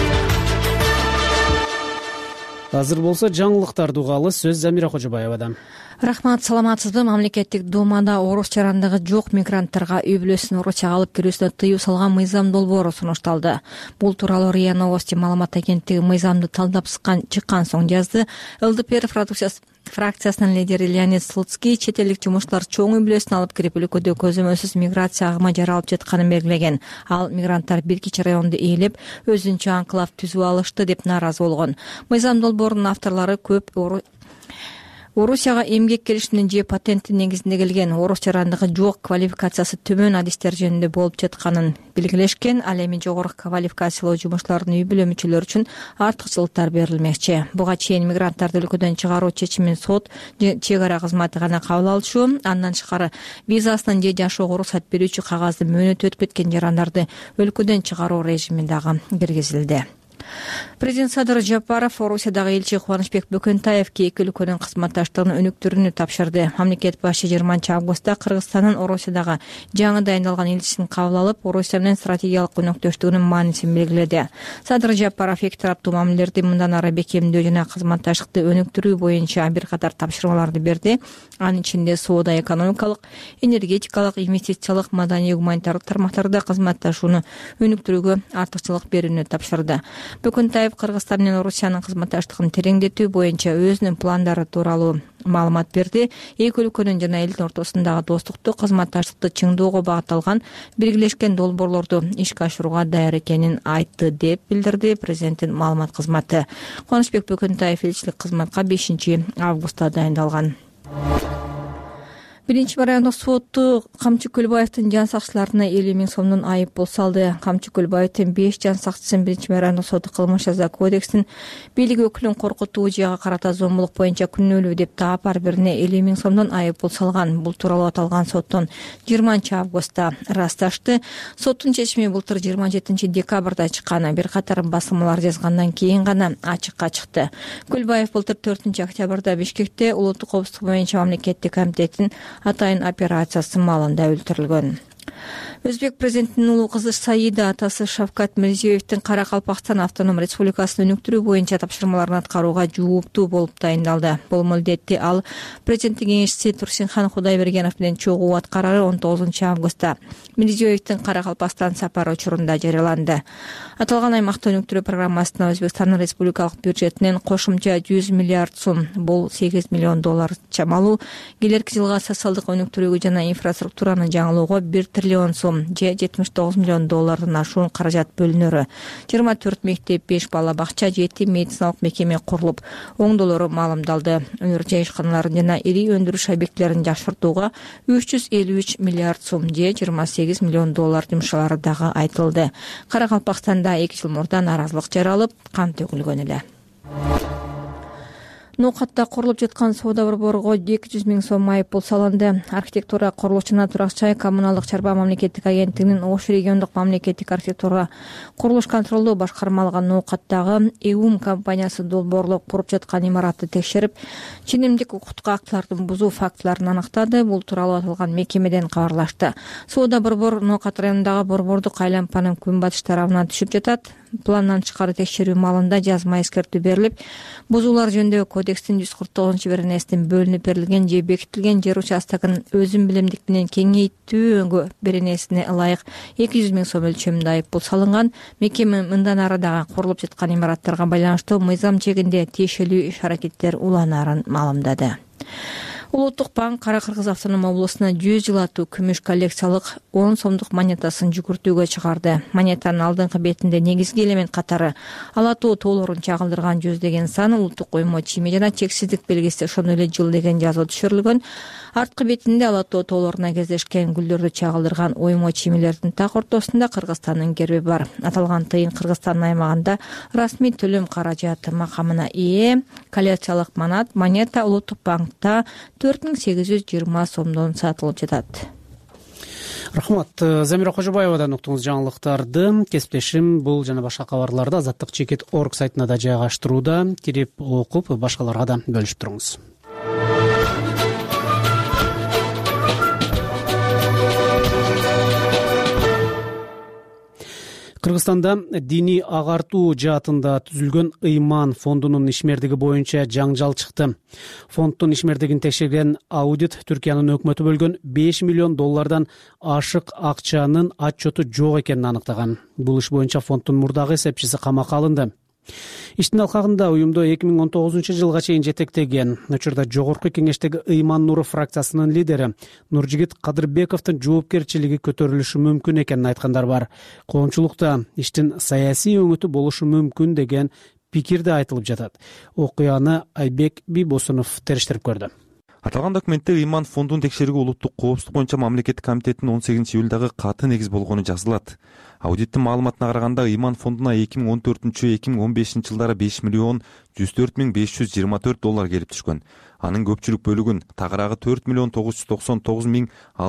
Азыр болсо жаңылыктарды угалы. Сөз Замира Кожобаевадан. Рахмат, саламатсызбы? Мамлекеттик думада орус жарандыгы жок мигранттарга үй бүлөсүн Орусияга алып кирүүсүнө тыюу салган мыйзам долбоору сунушталды. Бул тууралуу РИА Новости маалымат агенттиги мыйзамды талдап чыккан соң жазды. ЛДПР фракциясынын лидери Леонид Слуцкий чет элдик жумушчулар чоң үй бүлөсүн алып кирип өлкөдө көзөмөлсүз миграция агымы жаралып жатканын белгилеген. Ал мигранттар бир кичи районду ээлеп, өзүнчө анклав түзүп алышты деп нааразы болгон. Мыйзам долбоорунун авторлору көп Орусияга эмгек келишиминин же патенттин негизинде келген орус жарандыгы жок, квалификациясы төмөн адистер жөнүндө болуп жатканын белгилешкен. Ал эми жогорку квалификациялуу жумушчулардын үй бүлө мүчөлөрү үчүн артыкчылыктар берилмекчи. Буга чейин мигранттарды өлкөдөн чыгаруу чечимин сот же чек ара кызматы гана кабыл алышуу, андан тышкары визасынан же жашоого уруксат берүүчү кагазды мөөнөтү өтүп кеткен жарандарды өлкөдөн чыгаруу режими дагы киргизилди. Президент Садыр Жапаров Орусиядагы элчи Кубанычбек Бөкөнтаевге эки өлкөнүн кызматташтыгынын өнүктүрүүнү тапшырды. Мамлекет башы 20 августта Кыргызстандын Орусиядагы жаңы дайындалган элчисин кабыл алып, Орусия менен стратегиялык өнөктөштүгүнүн маанисин белгиледи. Садыр Жапаров эки тараптуу мамилелерди мындан ары бекемдөө жана кызматташтыкты өнүктүрүү боюнча бир катар тапшырмаларды берди. Анын ичинде соода, экономикалык, энергетикалык, инвестициялык, маданий, гуманитардык тармактарда кызматташууну өнүктүрүүгө артыкчылык берүүнү тапшырды. Бөкөнтаев Кыргызстан менен Орусиянын кызматташтыгын тереңдетүү боюнча өзүнүн пландары тууралуу маалымат берди. Эки өлкөнүн жана элдин ортосундагы достукту, кызматташтыкты чыңдоого багытталган биргелешкен долбоорлорду ишке ашырууга даяр экенин айтты деп билдирди президенттин маалымат кызматы. Кубанычбек Бөкөнтаев элчилик кызматка 5 августта дайындалган. Биринчи райондук соту Камчы Көлбаевдин жан сакчыларына 50 000 сомдон айып пул салды. Камчы Көлбаевдин 5 жан сакчысын биринчи райондук соту кылмыш жаза кодексинин бийлик өкүлүн коркутуу жага карата зомбулук боюнча күнөөлүү деп таап ар бирине 50 000 сомдон айып пул салган. Бул тууралуу аталган соттон 20 августта ырасташты. Соттун чечими былтыр 27 декабрда чыккан. Бир катар басылмалар жазгандан кийин гана ачыкка чыкты. Көлбаев былтыр 4 октябрда Бишкекте улуттук коопсуздук боюнча мамлекеттик комитеттин атайын операциясы маалында өлтүрүлгөн. Өзбек президентинин улуу кызы Саида атасы Шавкат Мирзиёевдин Каракалпакстан автоном республикасын өнүктүрүү боюнча тапшырмаларын аткарууга жооптуу болуп дайындалды. Бул милдетти ал президенттин кеңешчиси Турсинхан Кудайбергенов менен чогуу аткарары 19 августта Мирзиёевдин Каракалпакстан сапары учурунда жарыяланды. Аталган аймакты өнүктүрүү программасына Өзбекстандын республикалык бюджетинен кошумча 100 миллиард сом, бул $8 миллион чамалуу, келерки жылга социалдык өнүктүрүүгө жана инфраструктураны жаңылоого 1 триллион сом же $79 миллион ашуун каражат бөлүнөрү. 24 мектеп, 5 бала бакча, 7 медициналык мекеме курулуп, оңдолору маалымдалды. Өнөр жай ишканаларын жана ири өндүрүш объектилерин жакшыртууга 353 миллиард сом же $28 миллион жумшалары дагы айтылды. Каракалпакстанда 2 жыл мурда нааразылык жаралып, кан төгүлгөн эле. Ноокатта курулуп жаткан соода борборго 200 000 сом айыппул салынды. Архитектура, курулуш жана турак-жай коммуналдык чарба мамлекеттик агенттигинин Ош региондук мамлекеттик архитектура курулуш контролдоо башкармалыгы Ноокаттагы EUM компаниясы долбоорлоп куруп жаткан имаратты текшерип, ченемдик укуктук актылардын бузуу фактыларын аныктады. Бул тууралуу аталган мекемеден кабарлашты. Соода борбор Ноокат районундагы борбордук айланпанын күнбатыш тарабына түшүп жатат. Пландан тышкары текшерүү маалында жазма эскертүү берилип, бузуулар жөнүндөгү кодекстин 149-беренесинин бөлүнүп берилген же бекитилген жер участогун өзүн билимдик менен кеңейтүүгө беренесине ылайык 200 000 сом өлчөмүндө айыппул салынган. Мекеме мындан ары дагы курулуп жаткан имараттарга байланыштуу мыйзам чегинде тиешелүү иш-аракеттер уланаарын маалымдады. Улуттук банк Кара Кыргыз автоном облусуна 100 жыл аттуу күмүш коллекциялык 10 сомдук монетасын жүгүртүүгө чыгарды. Монетанын алдыңкы бетинде негизги элемент катары ала тоо тоолорун чагылдырган жүздөгөн сан, улуттук коймо чийме жана чексиздик белгиси, ошондой эле жыл деген жазуу түшүрүлгөн. Арткы бетинде ала тоо тоолоруна кездешкен гүлдөрдү чагылдырган оймо чиймелердин так ортосунда Кыргызстандын герби бар. Аталган тыйын Кыргызстандын аймагында расмий төлөм каражаты макамына ээ. Коллекциялык монета улуттук банкта 4820 сомдон сатылып жатат. Рахмат. Замира Кожобаевадан уктуңуз жаңылыктарды. Кесиптешим бул жана башка кабарларды azatlyk.org сайтына да жайгаштырууда. Кирип окуп, башкаларга да бөлүшүп туруңуз. Кыргызстанда диний агартуу жаатында түзүлгөн Ыйман фондунун ишмердиги боюнча жаңжал чыкты. Фонддун ишмердигин текшерген аудит Түркиянын өкмөтү бөлгөн $5 миллион ашык акчанын отчету жок экенин аныктаган. Бул иш боюнча фонддун мурдагы эсепчиси камакка алынды. Иштин алкагында уюмду 2019 жылга чейин жетектеген, учурда жогорку кеңештеги Ыйман Нуров фракциясынын лидери Нуржигит Кадырбековдун жоопкерчилиги көтөрүлүшү мүмкүн экенин айткандар бар. Коомчулукта иштин саясий өңүтү болушу мүмкүн деген пикир да айтылып жатат. Окуяны Айбек Бибосунов териштирип көрдү. Аталган документте Ыйман фондун текшерүүгө улуттук коопсуздук боюнча мамлекеттик комитеттин 18 июлдагы каты негиз болгону жазылат. Аудиттин маалыматына караганда Ыйман фондуна 2014-2015 жылдары $5 миллион 104 524 келип түшкөн. Анын көпчүлүк бөлүгүн, тагыраагы $4 миллион 999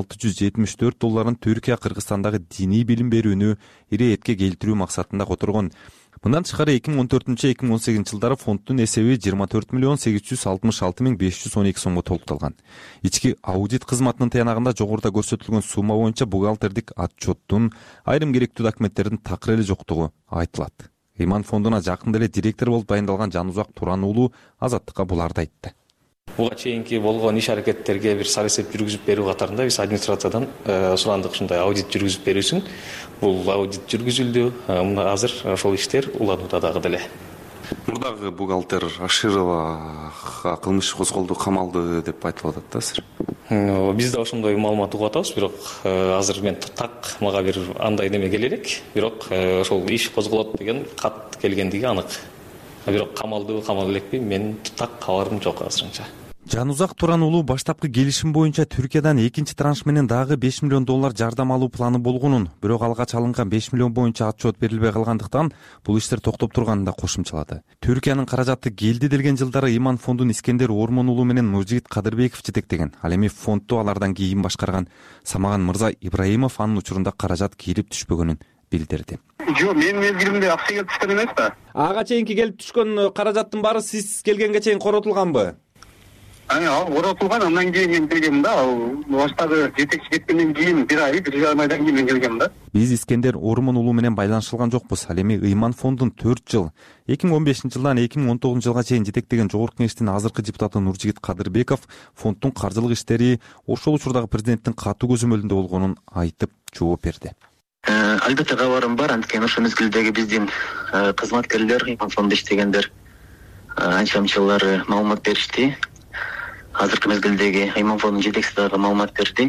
674 Түркия Кыргызстандагы диний билим берүүнү ири этке келтирүү максатында которгон. Мындан тышкары 2014-2018 жылдары фонддун эсеби $24 миллион 866 512 сомго толукталган. Ички аудит кызматынын таянагында жогоруда көрсөтүлгөн сумма боюнча бухгалтердик отчеттун айрым керектүү документтердин такыр эле жоктугу айтылат. Ыйман фондуна жакында эле директор болуп дайындалган Жанузак Туран уулу Азаттыкка буларды айтты. Буга чейинки болгон иш-аракеттерге бир сар эсеп жүргүзүп берүү катарында биз администрациядан сурандык, ушундай аудит жүргүзүп берүүсүн. Бул аудит жүргүзүлдү. Азыр ошол иштер уланууда дагы деле. Мурдагы бухгалтер Аширова кылмыш козголду, камалды деп айтылып атат да азыр. Биз да ошондой маалымат угуп атабыз, бирок азыр мен так мага бир андай неме келе элек. Бирок ошол иш козголот деген кат келгендиги анык. Бирок камалды элекпи, мен так кабарым жок азырынча. Жанузак Туран уулу баштапкы келишим боюнча Түркиядан экинчи транш менен дагы $5 миллион жардам алуу планы болгонун, бирок алгач алынган $5 миллион боюнча отчет берилбей калгандыктан бул иштер токтоп турганын да кошумчалады. Түркиянын каражаты келди делген жылдары Ыйман фондун Искендер Ормон уулу менен Нуржигит Кадырбеков жетектеген. Ал эми фондду алардан кийин башкарган Самаган Мырза Ибраимов анын учурунда каражат келип түшпөгөнүн билдирди. Жок, менин мезгилимде акча келип түшкөн эмес да. Ага чейинки келип түшкөн каражаттын баары сиз келгенге чейин коротулганбы? Коротулган, андан кийин мен келгем да. Баштагы жетекчи кеткенден кийин бир ай, 1,5 айдан кийин мен келгем да. Биз Искендер Ормон уулу менен байланышылган жокпуз. Ал эми Ыйман фондун 4 жыл, 2015 жылдан 2019 жылга чейин жетектеген жогорку кеңештин азыркы депутаты Нуржигит Кадырбеков фонддун каржылык иштери ошол учурдагы президенттин катуу көзөмөлүндө болгонун айтып жооп берди. Албетте кабарым бар, анткени ошол мезгилдеги биздин кызматкерлер, Ыйман фондунда иштегендер анча-мынчалары маалымат беришти. Азыркы мезгилдеги Ыйман фондунун жетекчиси дагы маалымат берди.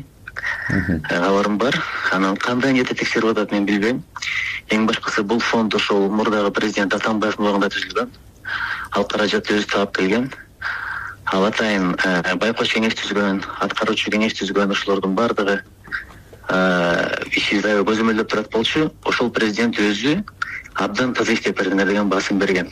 Кабарым бар. Анан кандай ниетте текшерип атат мен билбейм. Эң башкысы бул фонд ошол мурдагы президент Атамбаевдин убагында түзүлгөн. Ал каражатты өзү таап келген. Ал атайын байкош кеңеш түзгөн, аткаруучу кеңеш түзгөн, ошолордун бардыгы иши аябай көзөмөлдөп турат болчу. Ошол президент өзү абдан таза иштеп бердиңер деген басым берген.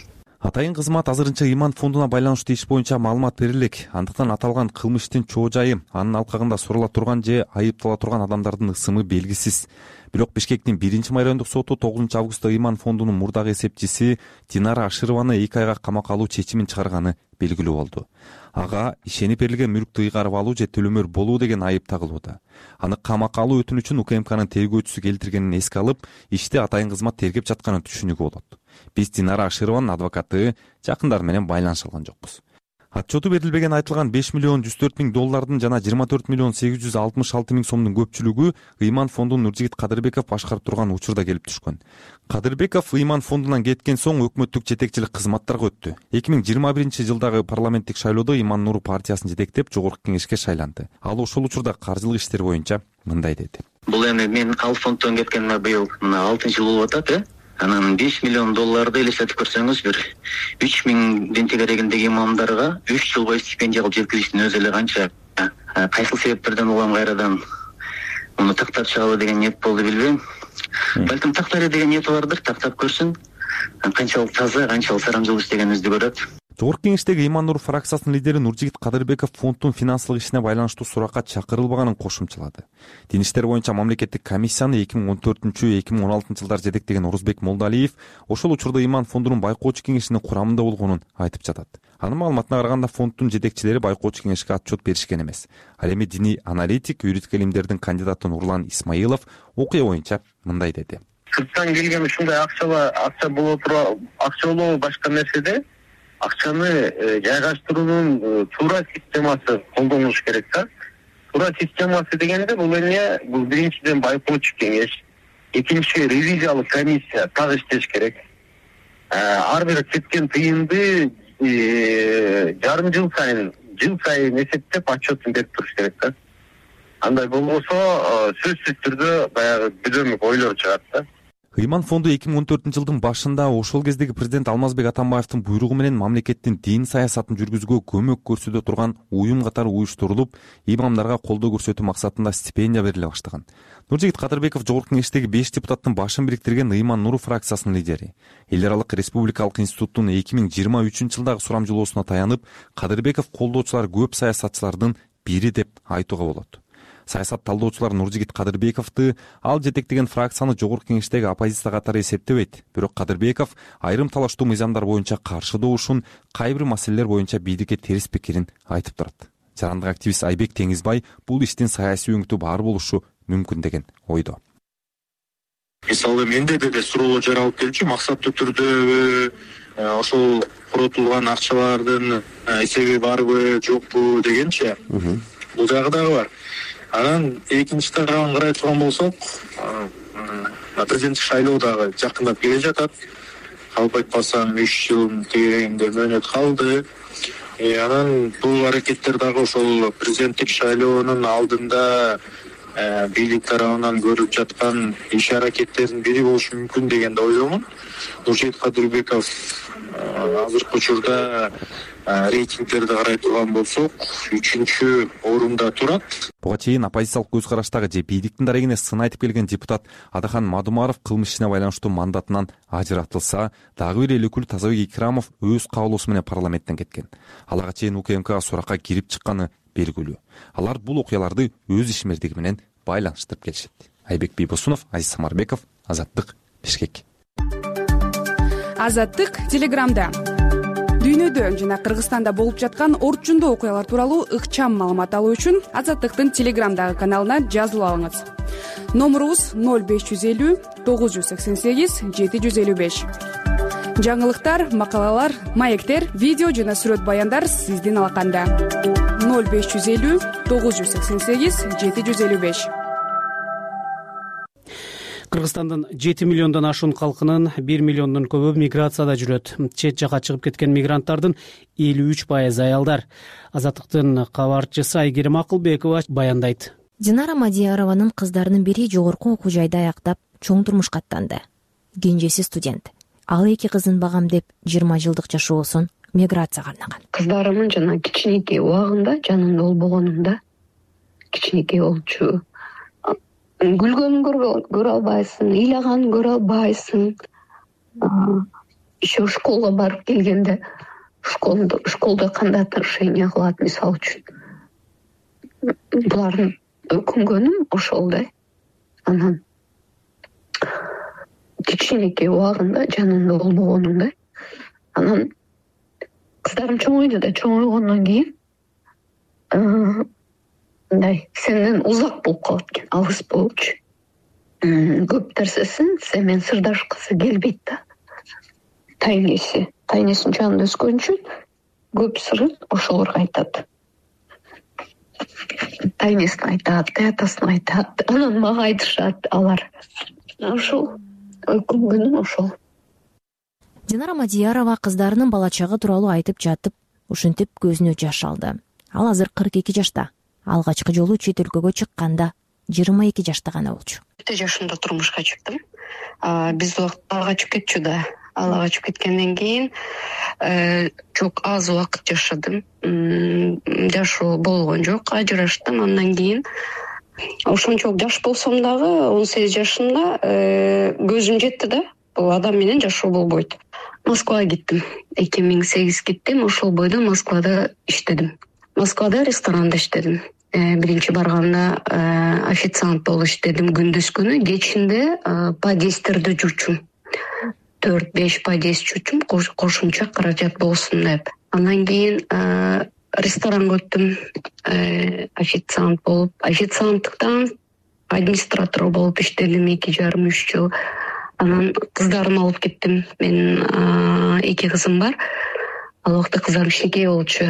Атайын кызмат азырынча Ыйман фондуна байланыштуу иш боюнча маалымат бере элек. Андыктан аталган кылмыштын чоо жайы, анын алкагында сурула турган же айыптала турган адамдардын ысымы белгисиз. Бирок Бишкектин 1-чи майрандык соту 9-августта Ыйман фондунун мурдагы эсепчиси Динара Ашированы 2 айга камакка алуу чечимин чыгарганы белгилүү болду. Ага ишенип берилген мүлктү ыйгарып алуу же төлөмөр болуу деген айып тагылууда. Аны камакка алуу өтүнүчүн УКМКнын тергөөчүсү келтиргенин эске алып, ишти атайын кызмат тергеп жатканын түшүнүүгө болот. Биз Динара Ашированын адвокаты жакындары менен байланыша алган жокпуз. Отчету берилбеген айтылган 5 миллион 104 миң доллардын жана 24 миллион 866 миң сомдун көпчүлүгү Ыйман фондун Нуржигит Кадырбеков башкарып турган учурда келип түшкөн. Кадырбеков Ыйман фондунан кеткен соң өкмөттүк жетекчилик кызматтарга өттү. 2021-жылдагы парламенттик шайлоодо Ыйман Нуру партиясын жетектеп жогорку кеңешке шайланды. Ал ошол учурда каржылык иштер боюнча мындай деди. Бул эми мен ал фонддон кеткениме быйыл 6-чы жыл болуп атат. Анан 5 миллион долларды элестетип көрсөңүз, бир 3 миңдин тегерегиндеги имамдарга 3 жыл бою стипендия кылып жеткириштин өзү эле канча кайсыл себептерден улам кайрадан муну тактап чыгалы деген ниет болду билбейм. Балким тактайлы деген ниети бардыр, тактап көрсүн. Канчалык таза, канчалык сарамжылуу иштегенибизди көрөт. Жогорку кеңештеги Ыйман Нур фракциясынын лидери Нуржигит Кадырбеков фонддун финансылык ишине байланыштуу суракка чакырылбаганын кошумчалады. Дин иштер боюнча мамлекеттик комиссияны 2014-2016 жылдар жетектеген Орузбек Молдалиев ошол учурда Ыйман фондунун байкоочу кеңешинин курамында болгонун айтып жатат. Анын маалыматына караганда фонддун жетекчилери байкоочу кеңешке отчет беришкен эмес. Ал эми диний аналитик, юридик илимдердин кандидаты Нурлан Исмаилов окуя боюнча мындай деди. Сырттан келген ушундай акча болуу башка нерседе акчаны жайгаштыруунун туура системасы колдонулуш керек да. Туура системасы дегенде бул эмне? Бул биринчиден байкоочу кеңеш, экинчи ревизиялык комиссия так иштеш керек. Ар бир кеткен тыйынды жарым жыл сайын эсептеп отчетун берип туруш керек да. Андай болбосо сөзсүз түрдө баягы бөдөмүк ойлор чыгат да. Ыйман фонду 2014-жылдын башында ошол кездеги президент Алмазбек Атамбаевдин буйругу менен мамлекеттин дин саясатын жүргүзүүгө көмөк көрсөтө турган уюм катары уюштурулуп, имамдарга колдоо көрсөтүү максатында стипендия бериле баштаган. Нуржигит Кадырбеков жогорку кеңештеги 5 депутаттын башын бириктирген Ыйман Нуру фракциясынын лидери. Эл аралык республикалык институттун 2023-жылдагы сурамжылоосуна таянып, Кадырбеков колдоочулар көп саясатчылардын бири деп айтууга болот. Саясат талдоочулар Нуржигит Кадырбековду ал жетектеген фракцияны жогорку кеңештеги оппозиция катары эсептебейт. Бирок Кадырбеков айрым талаштуу мыйзамдар боюнча каршы добушун, кай бир маселелер боюнча бийликке терс пикирин айтып турат. Жарандык активист Айбек Теңизбай бул иштин саясий өңүтү бар болушу мүмкүн деген ойдо. Мисалы менде деле суроолор жаралып келчү, максаттуу түрдө ошол коротулган акчалардын эсеби барбы, жокпу дегенче. Бул жагы дагы бар. Анан экинчи тарабын карай турган болсок, президенттик шайлоо дагы жакындап келе жатат. Калп айтпасам 3 жылдын тегерегинде мөөнөт калды. Анан бул аракеттер дагы ошол президенттик шайлоонун алдында бийлик тарабынан көрүлүп жаткан иш аракеттердин бири болушу мүмкүн деген ойдомун. Нуржигит Кадырбеков азыркы учурда рейтингтерди карай турган болсок 3-чү орунда турат. Буга чейин оппозициялык көз караштагы же бийликтин дарегине сын айтып келген депутат Адахан Мадумаров кылмыш ишине байланыштуу мандатынан ажыратылса, дагы бир эл өкүлү Тазабек Икрамов өз каалоосу менен парламенттен кеткен. Аларга чейин УКМКга суракка кирип чыкканы белгилүү. Алар бул окуяларды өз ишмердиги менен байланыштырып келишет. Айбек Бийбосунов, Азиз Самарбеков, Азаттык, Бишкек. Азаттык Телеграмда дүйнөдө жана Кыргызстанда болуп жаткан орчундуу окуялар тууралуу ыкчам маалымат алуу үчүн Азаттыктын Телеграмдагы каналына жазылып алыңыз. Номурубуз 0550 988 755. Жаңылыктар, макалалар, маектер, видео жана сүрөт баяндар сиздин алаканда. 0550 988 755. Кыргызстандын 7 миллиондон ашуун калкынын 1 миллиондон көбү миграцияда жүрөт. Чет жака чыгып кеткен мигранттардын 53% аялдар. Азаттыктын кабарчысы Айгерим Акылбекова баяндайт. Динара Мадиярованын кыздарынын бири жогорку окуу жайда аяктап чоң турмушка аттанды. Кенжеси студент. Ал 2 кызын багам деп 20 жылдык жашоосун миграцияга арнаган. Кыздарымын жана кичинекей убагында жанымда болбогонумда кичинекей болчу. Гүлгөнүн көрө албайсың, ыйлаганын көрө албайсың. еще школга барып келгенде школда кандай отношение кылат, мисалы үчүн булардын өкүнгөнүм ошол да. Анан кичинекей убагында жанымда болбогонум да. Анан кыздарым чоңойду да, чоңойгондон кийин мындай сенден узак болуп калат экен, алыс болчу. Көп нерсесин сен менен сырдашкысы келбейт да. Тайнесинин жанында өскөн үчүн көп сырын ошолорго айтат. Тайнесин айтат, атасын айтат, анан мага айтышат алар. Ошол өкүнгөнүм ошол. Динара Мадиярова кыздарынын бала чагы тууралуу айтып жатып, ушинтип көзүнө жаш алды. Ал азыр 42 жашта. Алгачкы жолу чет өлкөгө чыкканда 22 жашта гана болчу. 2 жашымда турмушка чыктым. Биз ага чыгып кетчү да. Ага чыгып кеткенден кийин чок аз убакыт жашадым. Жашоо болгон жок, ажыраштым. Андан кийин ошончолук жаш болсом дагы 18 жашымда көзүм жетти да. Бул адам менен жашоо болбойт. Москвага кеттим. 2008 кеттим. Ошол бойдо Москвада иштедим. Москвада ресторанда иштедим. Биринчи барганда официант болуп иштедим күндүз күнү, кечинде подъездтерде жүрчүм. 4-5 подъезд жүрчүм, кошумча каражат болсун деп. Андан кийин ресторанга өттүм, официант болуп, официанттыктан администратор болуп иштедим 2,5-3 жыл. Анан кыздарымды алып кеттим. Менин 2 кызым бар. Ал убакта кыздарым кичинекей болчу.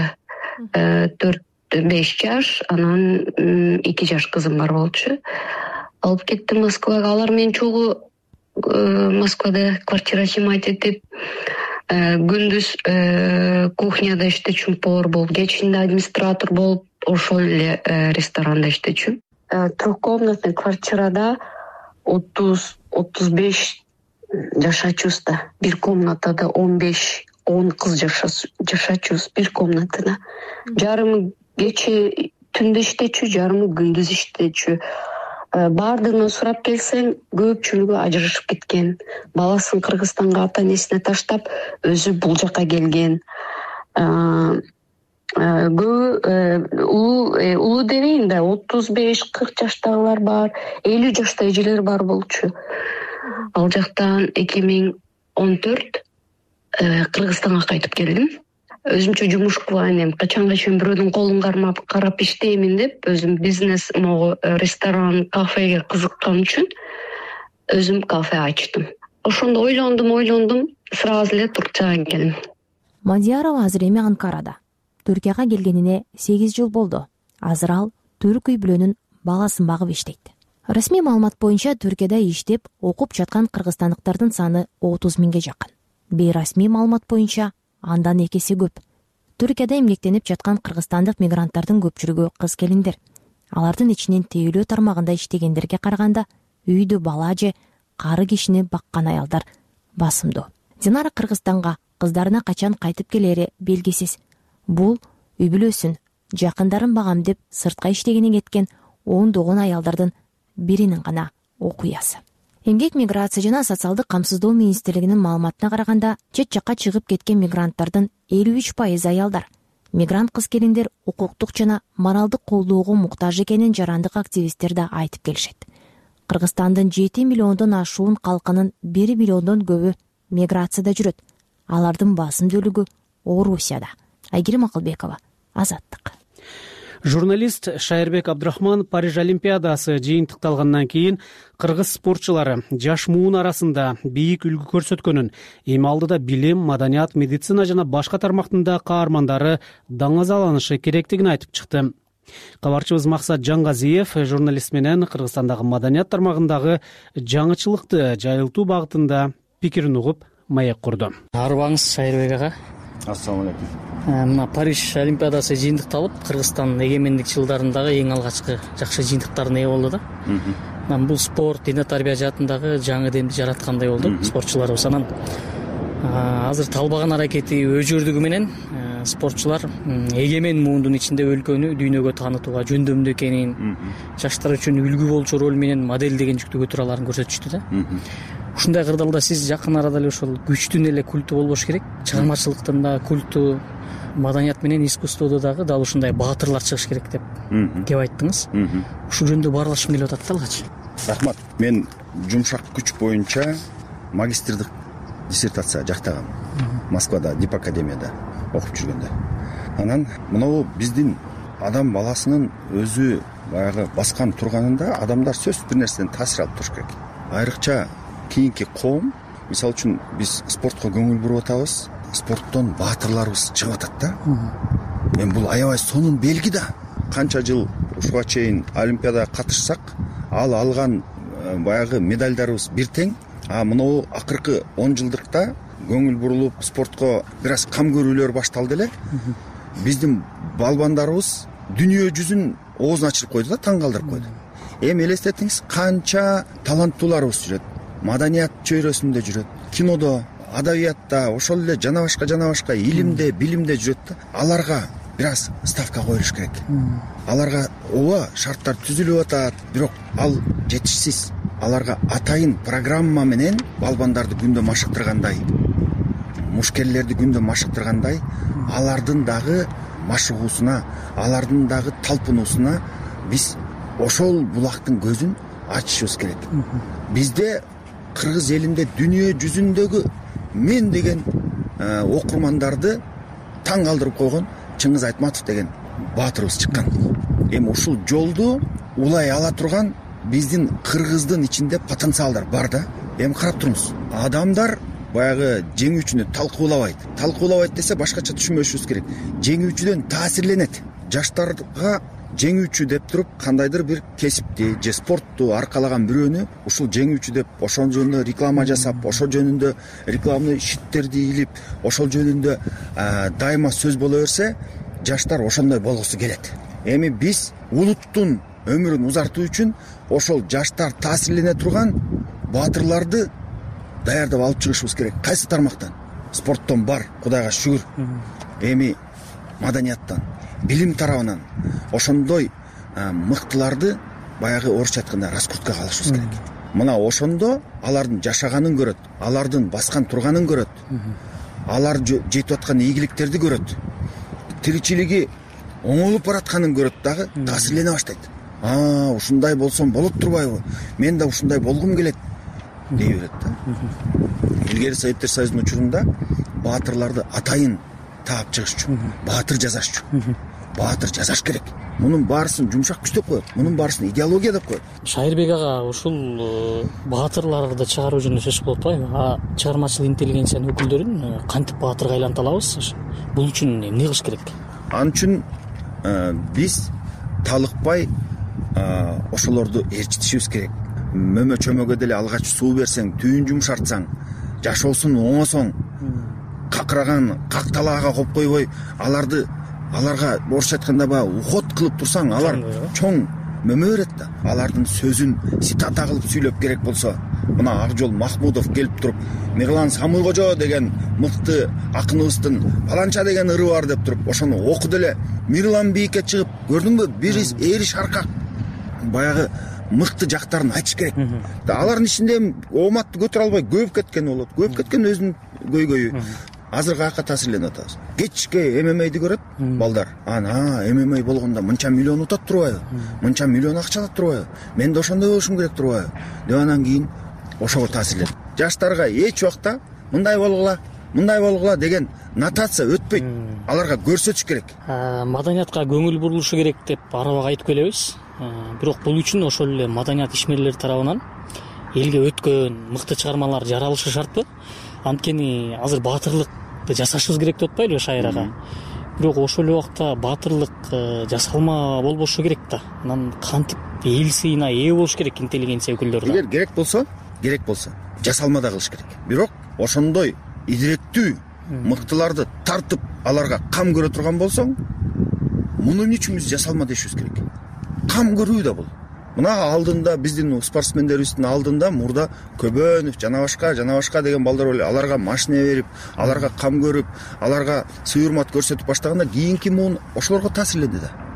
4-5 жаш, анан 2 жаш кызым бар болчу. Алып кеттим Москвага. Алар менен чогуу Москвада квартира снимать этип, күндүз кухняда иштечүм, повар болуп, кечинде администратор болуп, ошол эле ресторанда иштечүм. Трехкомнатный квартирада 30-35 жашачубуз да. Бир комнатада 15-10 кыз жашачубуз бир комнатада. Жарымы кече түндө иштечү, жарымы күндүз иштечү. Баардыгынан сурап келсең, көпчүлүгү ажырашып кеткен. Баласын Кыргызстанга ата-энесине таштап, өзү бул жака келген. Улуу дебейин да, 35-40 жаштагылар бар, 50 жашта эжелер бар болчу. Ал жактан 2014 Кыргызстанга кайтып келдим. Өзүмчө жумуш кылайын, качанга чейин бирөөнүн колун карап иштеймин деп, өзүм бизнес, ресторан, кафеге кызыккан үчүн өзүм кафе ачтым. Ошондо ойлондум, сразу эле Турцияга келдим. Мадиярова азыр эми Анкарада. Түркияга келгенине 8 жыл болду. Азыр ал түрк үй бүлөнүн баласын багып иштейт. Расмий маалымат боюнча Түркияда иштеп, окуп жаткан кыргызстандыктардын саны 30 миңге жакын. Бейрасмий маалымат боюнча андан 2 эсе көп. Түркияда эмгектенип жаткан кыргызстандык мигранттардын көпчүлүгү кыз келиндер. Алардын ичинен тейлөө тармагында иштегендерге караганда үйдө бала же кары кишини баккан аялдар басымдуу. Динара Кыргызстанга кыздарына качан кайтып келери белгисиз. Бул үй бүлөсүн, жакындарын багам деп сыртка иштегени кеткен ондогон аялдардын биринин гана окуясы. Эмгек, миграция жана социалдык камсыздоо министрлигинин маалыматына караганда, чет жакка чыгып кеткен мигранттардын 53% аялдар. Мигрант кыз келиндер укуктук жана моралдык колдоого муктаж экенин жарандык активисттер да айтып келишет. Кыргызстандын 7 миллиондон ашуун калкынын 1 миллиондон көбү миграцияда жүрөт. Алардын басымдүүлүгү Орусияда. Айгерим Акылбекова, Азаттык. Журналист Шайырбек Абдрахман Париж Олимпиадасы жыйынтыкталгандан кийин кыргыз спортчулары жаш муун арасында бийик үлгү көрсөткөнүн, эми алдыда билим, маданият, медицина жана башка тармактын каармандары даңазаланышы керектигин айтып чыкты. Кабарчыбыз Максат Жангазиев журналист менен Кыргызстандагы маданият тармагындагы жаңычылыкты жайылтуу багытында пикирин угуп, маек курду. Арыбаңыз Шайырбек ага. Ассаламу алейкум. Мына Париж Олимпиадасы жыйынтыкталып, Кыргызстан эгемендик жылдарындагы эң алгачкы жакшы жыйынтыктарына ээ болду да. Бул спорт, дине тарбия жаатындагы жаңы демди жараткандай болду спортчуларыбыз. Анан азыр талбаган аракети өжөрдүгү менен спортчулар эгемен муундун ичинде өлкөнү дүйнөгө таанытууга жөндөмдүү экенин, жаштар үчүн үлгү болчу роль менен моделдеген жүктү көтөрө аларын көрсөтүштү да. ушундай кырдаалда сиз жакын арада эле ошол күчтүн эле культу болбош керек, чыгармачылыктын да культу, маданият менен искусстводо дагы дал ушундай баатырлар чыгыш керек деп кеп айттыңыз. Ушул жөнүндө баарлашкым келип атат да алгач. Рахмат. Мен жумшак күч боюнча магистрдик диссертация жактагам. Москвада, Дип академияда окуп жүргөндө. Анан мынау биздин адам баласынын өзү баягы баскан турганында адамдар сөзсүз бир нерседен таасир алып туруш керек. Айрыкча кийинки коом, мисалы үчүн биз спортко көңүл буруп атабыз, спорттон баатырларыбыз чыгып атат да. Мен бул аябай сонун белги да. Канча жыл ушуга чейин олимпиадага катышсак, ал алган баягы медальдарыбыз бир тең. Мынау акыркы 10 жылдыкта көңүл бурулуп спортко бир аз кам көрүүлөр башталды эле. Биздин балбандарыбыз дүйнө жүзүн оозун ачырып койду да, таң калтырып койду. Эми элестетиңиз, канча таланттууларыбыз жүрөт, маданият чөйрөсүндө жүрөт, кинодо, адабиятта, ошол эле жана башка илимде, билимде жүрөт да. Аларга бир аз ставка коюлуш керек. Аларга ооба шарттар түзүлүп атат, бирок ал жетишсиз. Аларга атайын программа менен балбандарды күндө машыктыргандай, мушкерлерди күндө машыктыргандай, алардын дагы машыгуусуна, алардын дагы талпынуусуна биз ошол булактын көзүн ачышыбыз керек. Бизде кыргыз элинде дүйнө жүзүндөгү мен деген окурмандарды таң калтырып койгон Чыңгыз Айтматов деген баатырыбыз чыккан. Эми ушул жолду улай ала турган биздин кыргыздын ичинде потенциалдар бар да. Эми карап туруңуз. Адамдар баягы жеңүүчүнү талкуулабайт десе башкача түшүнбөшүбүз керек. Жеңүүчүдөн таасирленет. Жаштарга жеңүүчү деп туруп кандайдыр бир кесипти же спортту аркалаган бирөөнү ушул жеңүүчү деп ошол жөнүндө реклама жасап, ошол жөнүндө рекламный щиттерди илип, ошол жөнүндө дайыма сөз боло берсе, жаштар ошондой болгусу келет. Эми биз улуттун өмүрүн узартуу үчүн ошол жаштар таасирлене турган баатырларды даярдап алып чыгышыбыз керек. Кайсы тармактан? Спорттон бар, Кудайга шүгүр. Эми маданияттан, билим тарабынан ошондой мыктыларды баягы орусча айтканда раскруткага алышыбыз керек. Мына ошондо алардын жашаганын көрөт, алардын баскан турганын көрөт, алар жетип аткан ийгиликтерди көрөт, тиричилиги оңолуп баратканын көрөт дагы таасирлене баштайт. Ушундай болсом болот турбайбы? Мен да ушундай болгум келет дей берет да. Илгери Советтер Союзунун учурунда баатырларды атайын таап чыгыш үчүн, баатыр жасаш үчүн, баатыр жасаш керек. Мунун баарысын жумшак күч деп коет, мунун баарысын идеология деп коет. Шайырбек ага, ушул баатырларды чыгаруу жөнүндө сөз кылып атпайбы? Чыгармачыл интеллигенциянын өкүлдөрүн кантип баатырга айланта алабыз? Бул үчүн эмне кылыш керек? Ал үчүн биз талыкпай ошолорду ээрчитишибиз керек. Мөмө чөмөгө деле алгач суу берсең, түйүн жумшартсаң, жашоосун оңосоң, какыраган какталаага коюп койбой, аларга орусча айтканда уход кылып турсаң, алар чоң мөмө берет да. Алардын сөзүн цитата кылып сүйлөп керек болсо, мына Акжол Махмудов келип туруп, Мирлан Самылкожо деген мыкты акыныбыздын баланча деген ыры бар деп туруп, ошону окуду эле Мирлан бийикке чыгып, көрдүңбү, бир эриш аркак баягы мыкты жактарын айтыш керек. Алардын ичинде ооматты көтөрө албай көбүп кеткен болот. Көбүп кеткен өзүнүн көйгөйү. Азыр каяка таасирленип атабыз. Кечке ММА'ды көрөт балдар. ММА болгондо мынча миллион утат турбайбы? Мынча миллион акча алат турбайбы? Мен да ошондой болушум керек турбайбы? Деп анан кийин ошого таасирленет. Жаштарга эч убакта мындай болгула деген нотация өтпөйт. Аларга көрсөтүш керек. Маданиятка көңүл бурулушу керек деп арабак айтып келебиз. Бирок бул үчүн ошол эле маданият ишмерлери тарабынан элге өткөн мыкты чыгармалар жаралышы шартпы? Анткени азыр баатырлыкты жасашыбыз керек деп атпайлыбы Шайыр ага? Бирок ошол эле убакта баатырлык жасалма болбошу керек да. Анан кантип эл сыйына ээ болуш керек интеллигенция өкүлдөрү? Эгер керек болсо жасалма да кылыш керек. Бирок ошондой идиреттүү мыктыларды тартып аларга кам көрө турган болсоң, мунун үчүн биз жасалма дешибиз керек. Кам көрүү да бул. Мына алдында биздин спортсмендерибиздин алдында мурда Көбөнов, жана башка деген балдар эле аларга машина берип, аларга кам көрүп, аларга сый урмат көрсөтүп баштаганда кийинки муун ошолорго таасирленди да.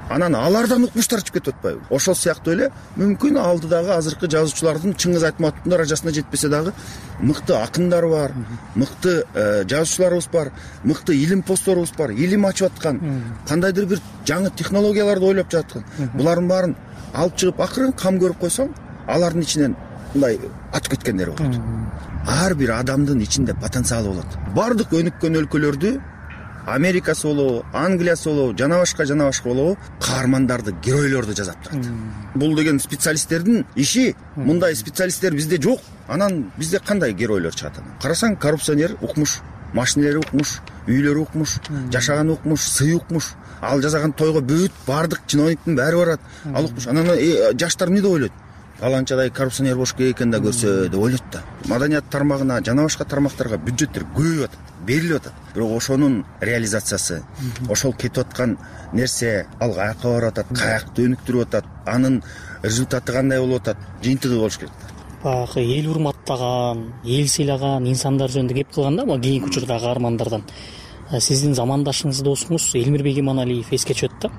анан алардан укмуштар чыгып кетип атпайбы? Ошол сыяктуу эле мүмкүн алдыдагы азыркы жазуучулардын Чыңгыз Айтматовдун даражасына жетпесе дагы мыкты акындар бар, мыкты жазуучуларыбыз бар, мыкты илим постторубуз бар, илим ачып аткан, кандайдыр бир жаңы технологияларды ойлоп жаткан. Булардын баарын алып чыгып акырын кам көрүп койсоң, алардын ичинен мындай атып кеткендер болот. Ар бир адамдын ичинде потенциалы болот. Бардык өнүккөн өлкөлөрдү, Америкасы болобу, Англиясы болобу, жана башка болобу, каармандарды, геройлорду жасап турат. Бул деген специалисттердин иши. Мындай специалисттер бизде жок. Анан бизде кандай геройлор чыгат? Карасаң, коррупционер укмуш, машинелери укмуш, үйлөрү укмуш, жашаганы укмуш, сый укмуш. Ал жасаган тойго бүт бардык чиновниктин баары барат. Ал укмуш. Анан жаштар эмне деп ойлойт? Паланчадай коррупционер болуш керек экен да көрсө деп ойлойт да. Маданият тармагына, жана башка тармактарга бюджеттер көбөйүп атат, берилип атат. Бирок ошонун реализациясы, ошол кетип аткан нерсе ал каяка барып атат, каякты өнүктүрүп атат, анын результаты кандай болуп атат, жыйынтыгы болуш керек. Баягы эл урматтаган, эл сыйлаган инсандар жөнүндө кеп кылганда, кийинки учурдагы каармандардан сиздин замандашыңыз досуңуз Элмирбек Иманалиев эске түшөт да.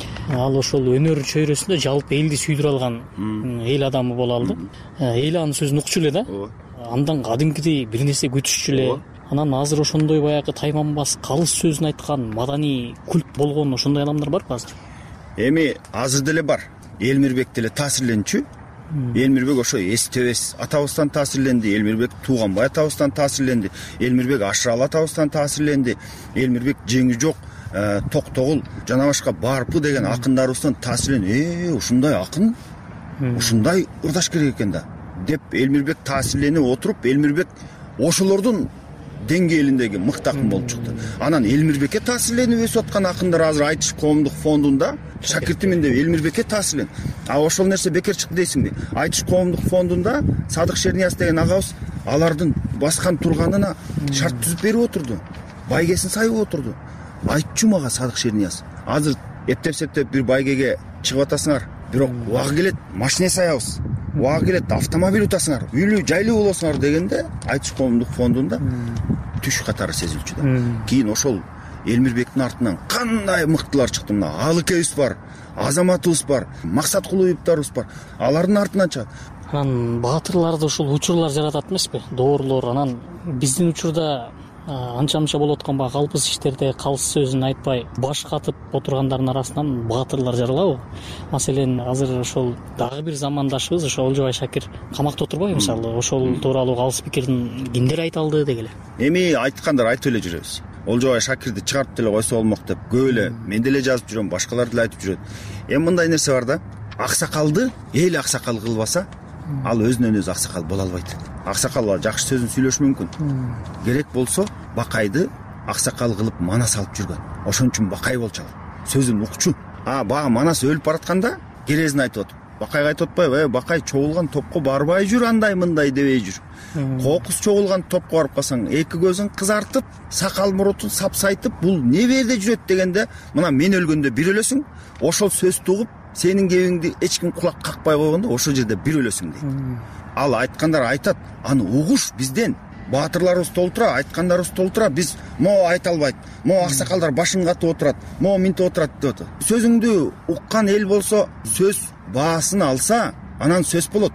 Ал ошол өнөр чөйрөсүндө жалпы элди сүйдүрө алган эл адамы боло алды. Эл анын сөзүн укчу эле да. Андан кадимкидей бир нерсе күтүшчү эле. Анан азыр ошондой баягы тайманбас калыс сөзүн айткан, маданий культ болгон ошондой адамдар барбы азыр? Эми азыр деле бар. Элмирбек деле таасирленчү. Элмирбек ошо эстебес атабыздан таасирленди, Элмирбек Тууганбай атабыздан таасирленди, Элмирбек Ашыралы атабыздан таасирленди, Элмирбек Жеңи жок, Токтогул, жана башка Барпы деген акындарыбыздан таасирленди. Ушундай акын, ушундай ырдаш керек экен да деп Элмирбек таасирленип отуруп, Элмирбек ошолордун деңгээлиндеги мыкты акын болуп чыкты. Анан Элмирбекке таасирленип өсүп аткан акындар азыр Айтыш коомдук фондунда шакиртимин деп Элмирбекке таасирлен. Ошол нерсе бекер чыкты дейсиңби? Айтыш коомдук фондунда Садык Шернияз деген агабыз алардын баскан турганына шарт түзүп берип отурду. Байгесин сайып отурду. Айтчу мага Садык Шернияз, азыр эптеп-септеп бир байгеге чыгып атасыңар, бирок убагы келет машина саябыз, убагы келет автомобиль утасыңар, үйлүү жайлуу болосуңар дегенде Айтыш коомдук фондунда түш катары сезилчү да. Кийин ошол Элмирбектин артынан кандай мыктылар чыкты. Мына Алыкебиз бар, Азаматыбыз бар, Максат Кулуевдарыбыз бар. Алардын артынан чыгат. Анан баатырларды ушул учурлар жаратат эмеспи? Доорлор. Анан биздин учурда анча-мынча болуп аткан баягы калпыз иштерде калыс сөзүн айтпай баш катып отургандардын арасынан баатырлар жаралабы? Маселен, азыр ошол дагы бир замандашыбыз ошо Олжобай Шакир камакта отурбайбы? Мисалы, ошол тууралуу калыс пикирин кимдер айта алды дегиле? Эми айткандар айтып эле жүрөбүз. Олжобай Шакирди чыгарып деле койсо болмок деп көп эле мен деле жазып жүрөм, башкалар деле айтып жүрөт. Эми мындай нерсе бар да, аксакалды эл аксакал кылбаса, ал өзүнөн өзү аксакал боло албайт. Аксакал жакшы сөзүн сүйлөшү мүмкүн. Керек болсо Бакайды аксакал кылып Манас алып жүргөн. Ошон үчүн Бакай болчу ал. Сөзүн укчу. Бага Манас өлүп баратканда керезин айтып отуп, Бакайга айтып атпайбы? Бакай чогулган топко барбай жүр, андай мындай дебей жүр. Кокус чогулган топко барып калсаң, эки көзүң кызартып, сакал мурутун сапсайтып, бул не берде жүрөт дегенде, мына мен өлгөндө бир өлөсүң, ошол сөздү угуп, сенин кебиңди эч ким кулак какпай койгондо ошол жерде бир өлөсүң дейт. Ал айткандар айтат, аны угуш бизден. Баатырларыбыз толтура, айткандарыбыз толтура, биз могу айта албайт. Могу аксакалдар башын катып отурат, могу минтип отурат деп атат. Сөзүңдү уккан эл болсо, сөз баасын алса, анан сөз болот.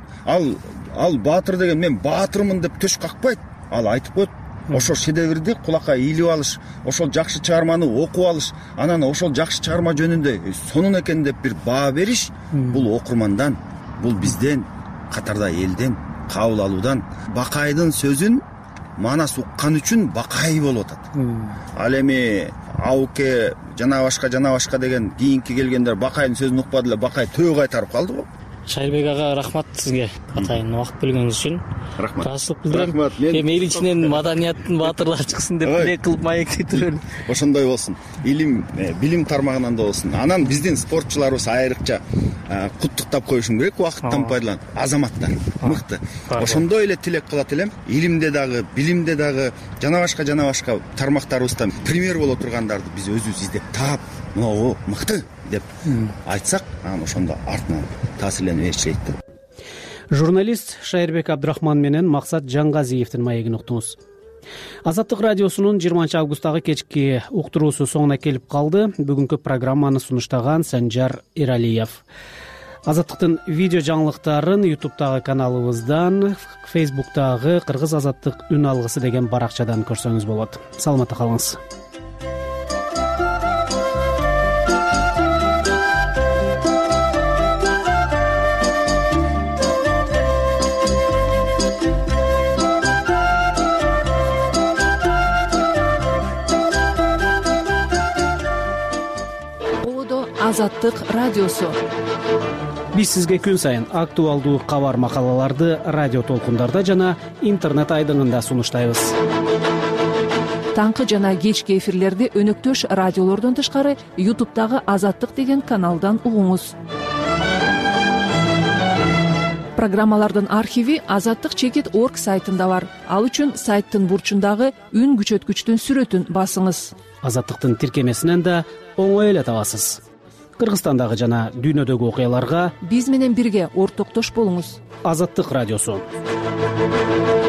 Ал баатыр деген мен баатырмын деп төш какпайт. Ал айтып коет. Ошол шедеврди кулакка ийилип алыш, ошол жакшы чыгарманы окуп алыш, анан ошол жакшы чыгарма жөнүндө сонун экен деп бир баа бериш, бул окурмандан, бул бизден, катарда элден кабыл алуудан. Бакайдын сөзүн Манас уккан үчүн Бакай болуп атат. Ал эми Ауке жана башка деген кийинки келгендер Бакайдын сөзүн укпады эле, Бакай төө кайтарып калды го. Шайырбек ага, рахмат сизге атайын убакыт бөлгөнүңүз үчүн. Рахмат. Таасырып билдирем. Эми эл ичинен маданияттын баатырлары чыксын деп тилек кылып маектей турелу. Ошондой болсун. Билим тармагынан да болсун. Анан биздин спортчуларыбыз айрыкча куттуктап коюшум керек, убакыттан пайдаланып. Азаматтар мыкты. Ошондой эле тилек кылат элем. Илимде дагы, билимде дагы жана башка тармактарыбыздан пример боло тургандарды биз өзүбүз издеп таап, могу мыкты деп айтсак, анан ошондо артынан таасирленип ээрчилейт да. Журналист Шайырбек Абдрахман менен Максат Жаңгазиевдин маегин уктуңуз. азаттык радиосунун 20 августтагы кечки уктуруусу соңуна келип калды. Бүгүнкү программаны сунуштаган Санжар Эралиев. Азаттыктын видео жаңылыктарын YouTube'дагы каналыбыздан, Facebook'тагы Кыргыз азаттык үн алгысы деген баракчадан көрсөңүз болот. Саламатта калыңыз. Азаттык радиосу. Биз сизге күн сайын актуалдуу кабар макалаларды радио толкундарда жана интернет айдыңында сунуштайбыз. Таңкы жана кечки эфирлерди өнөктөш радиолордон тышкары YouTube'дагы Азаттык деген каналдан угуңуз. Программалардын архиви azattik.org сайтында бар. Ал үчүн сайттын бурчундагы үн күчөткүчтүн сүрөтүн басыңыз. Азаттыктын тиркемесинен да оңой эле табасыз. Кыргызстандагы жана дүйнөдөгү окуяларга биз менен бирге ортоктош болуңуз. Азаттык радиосу.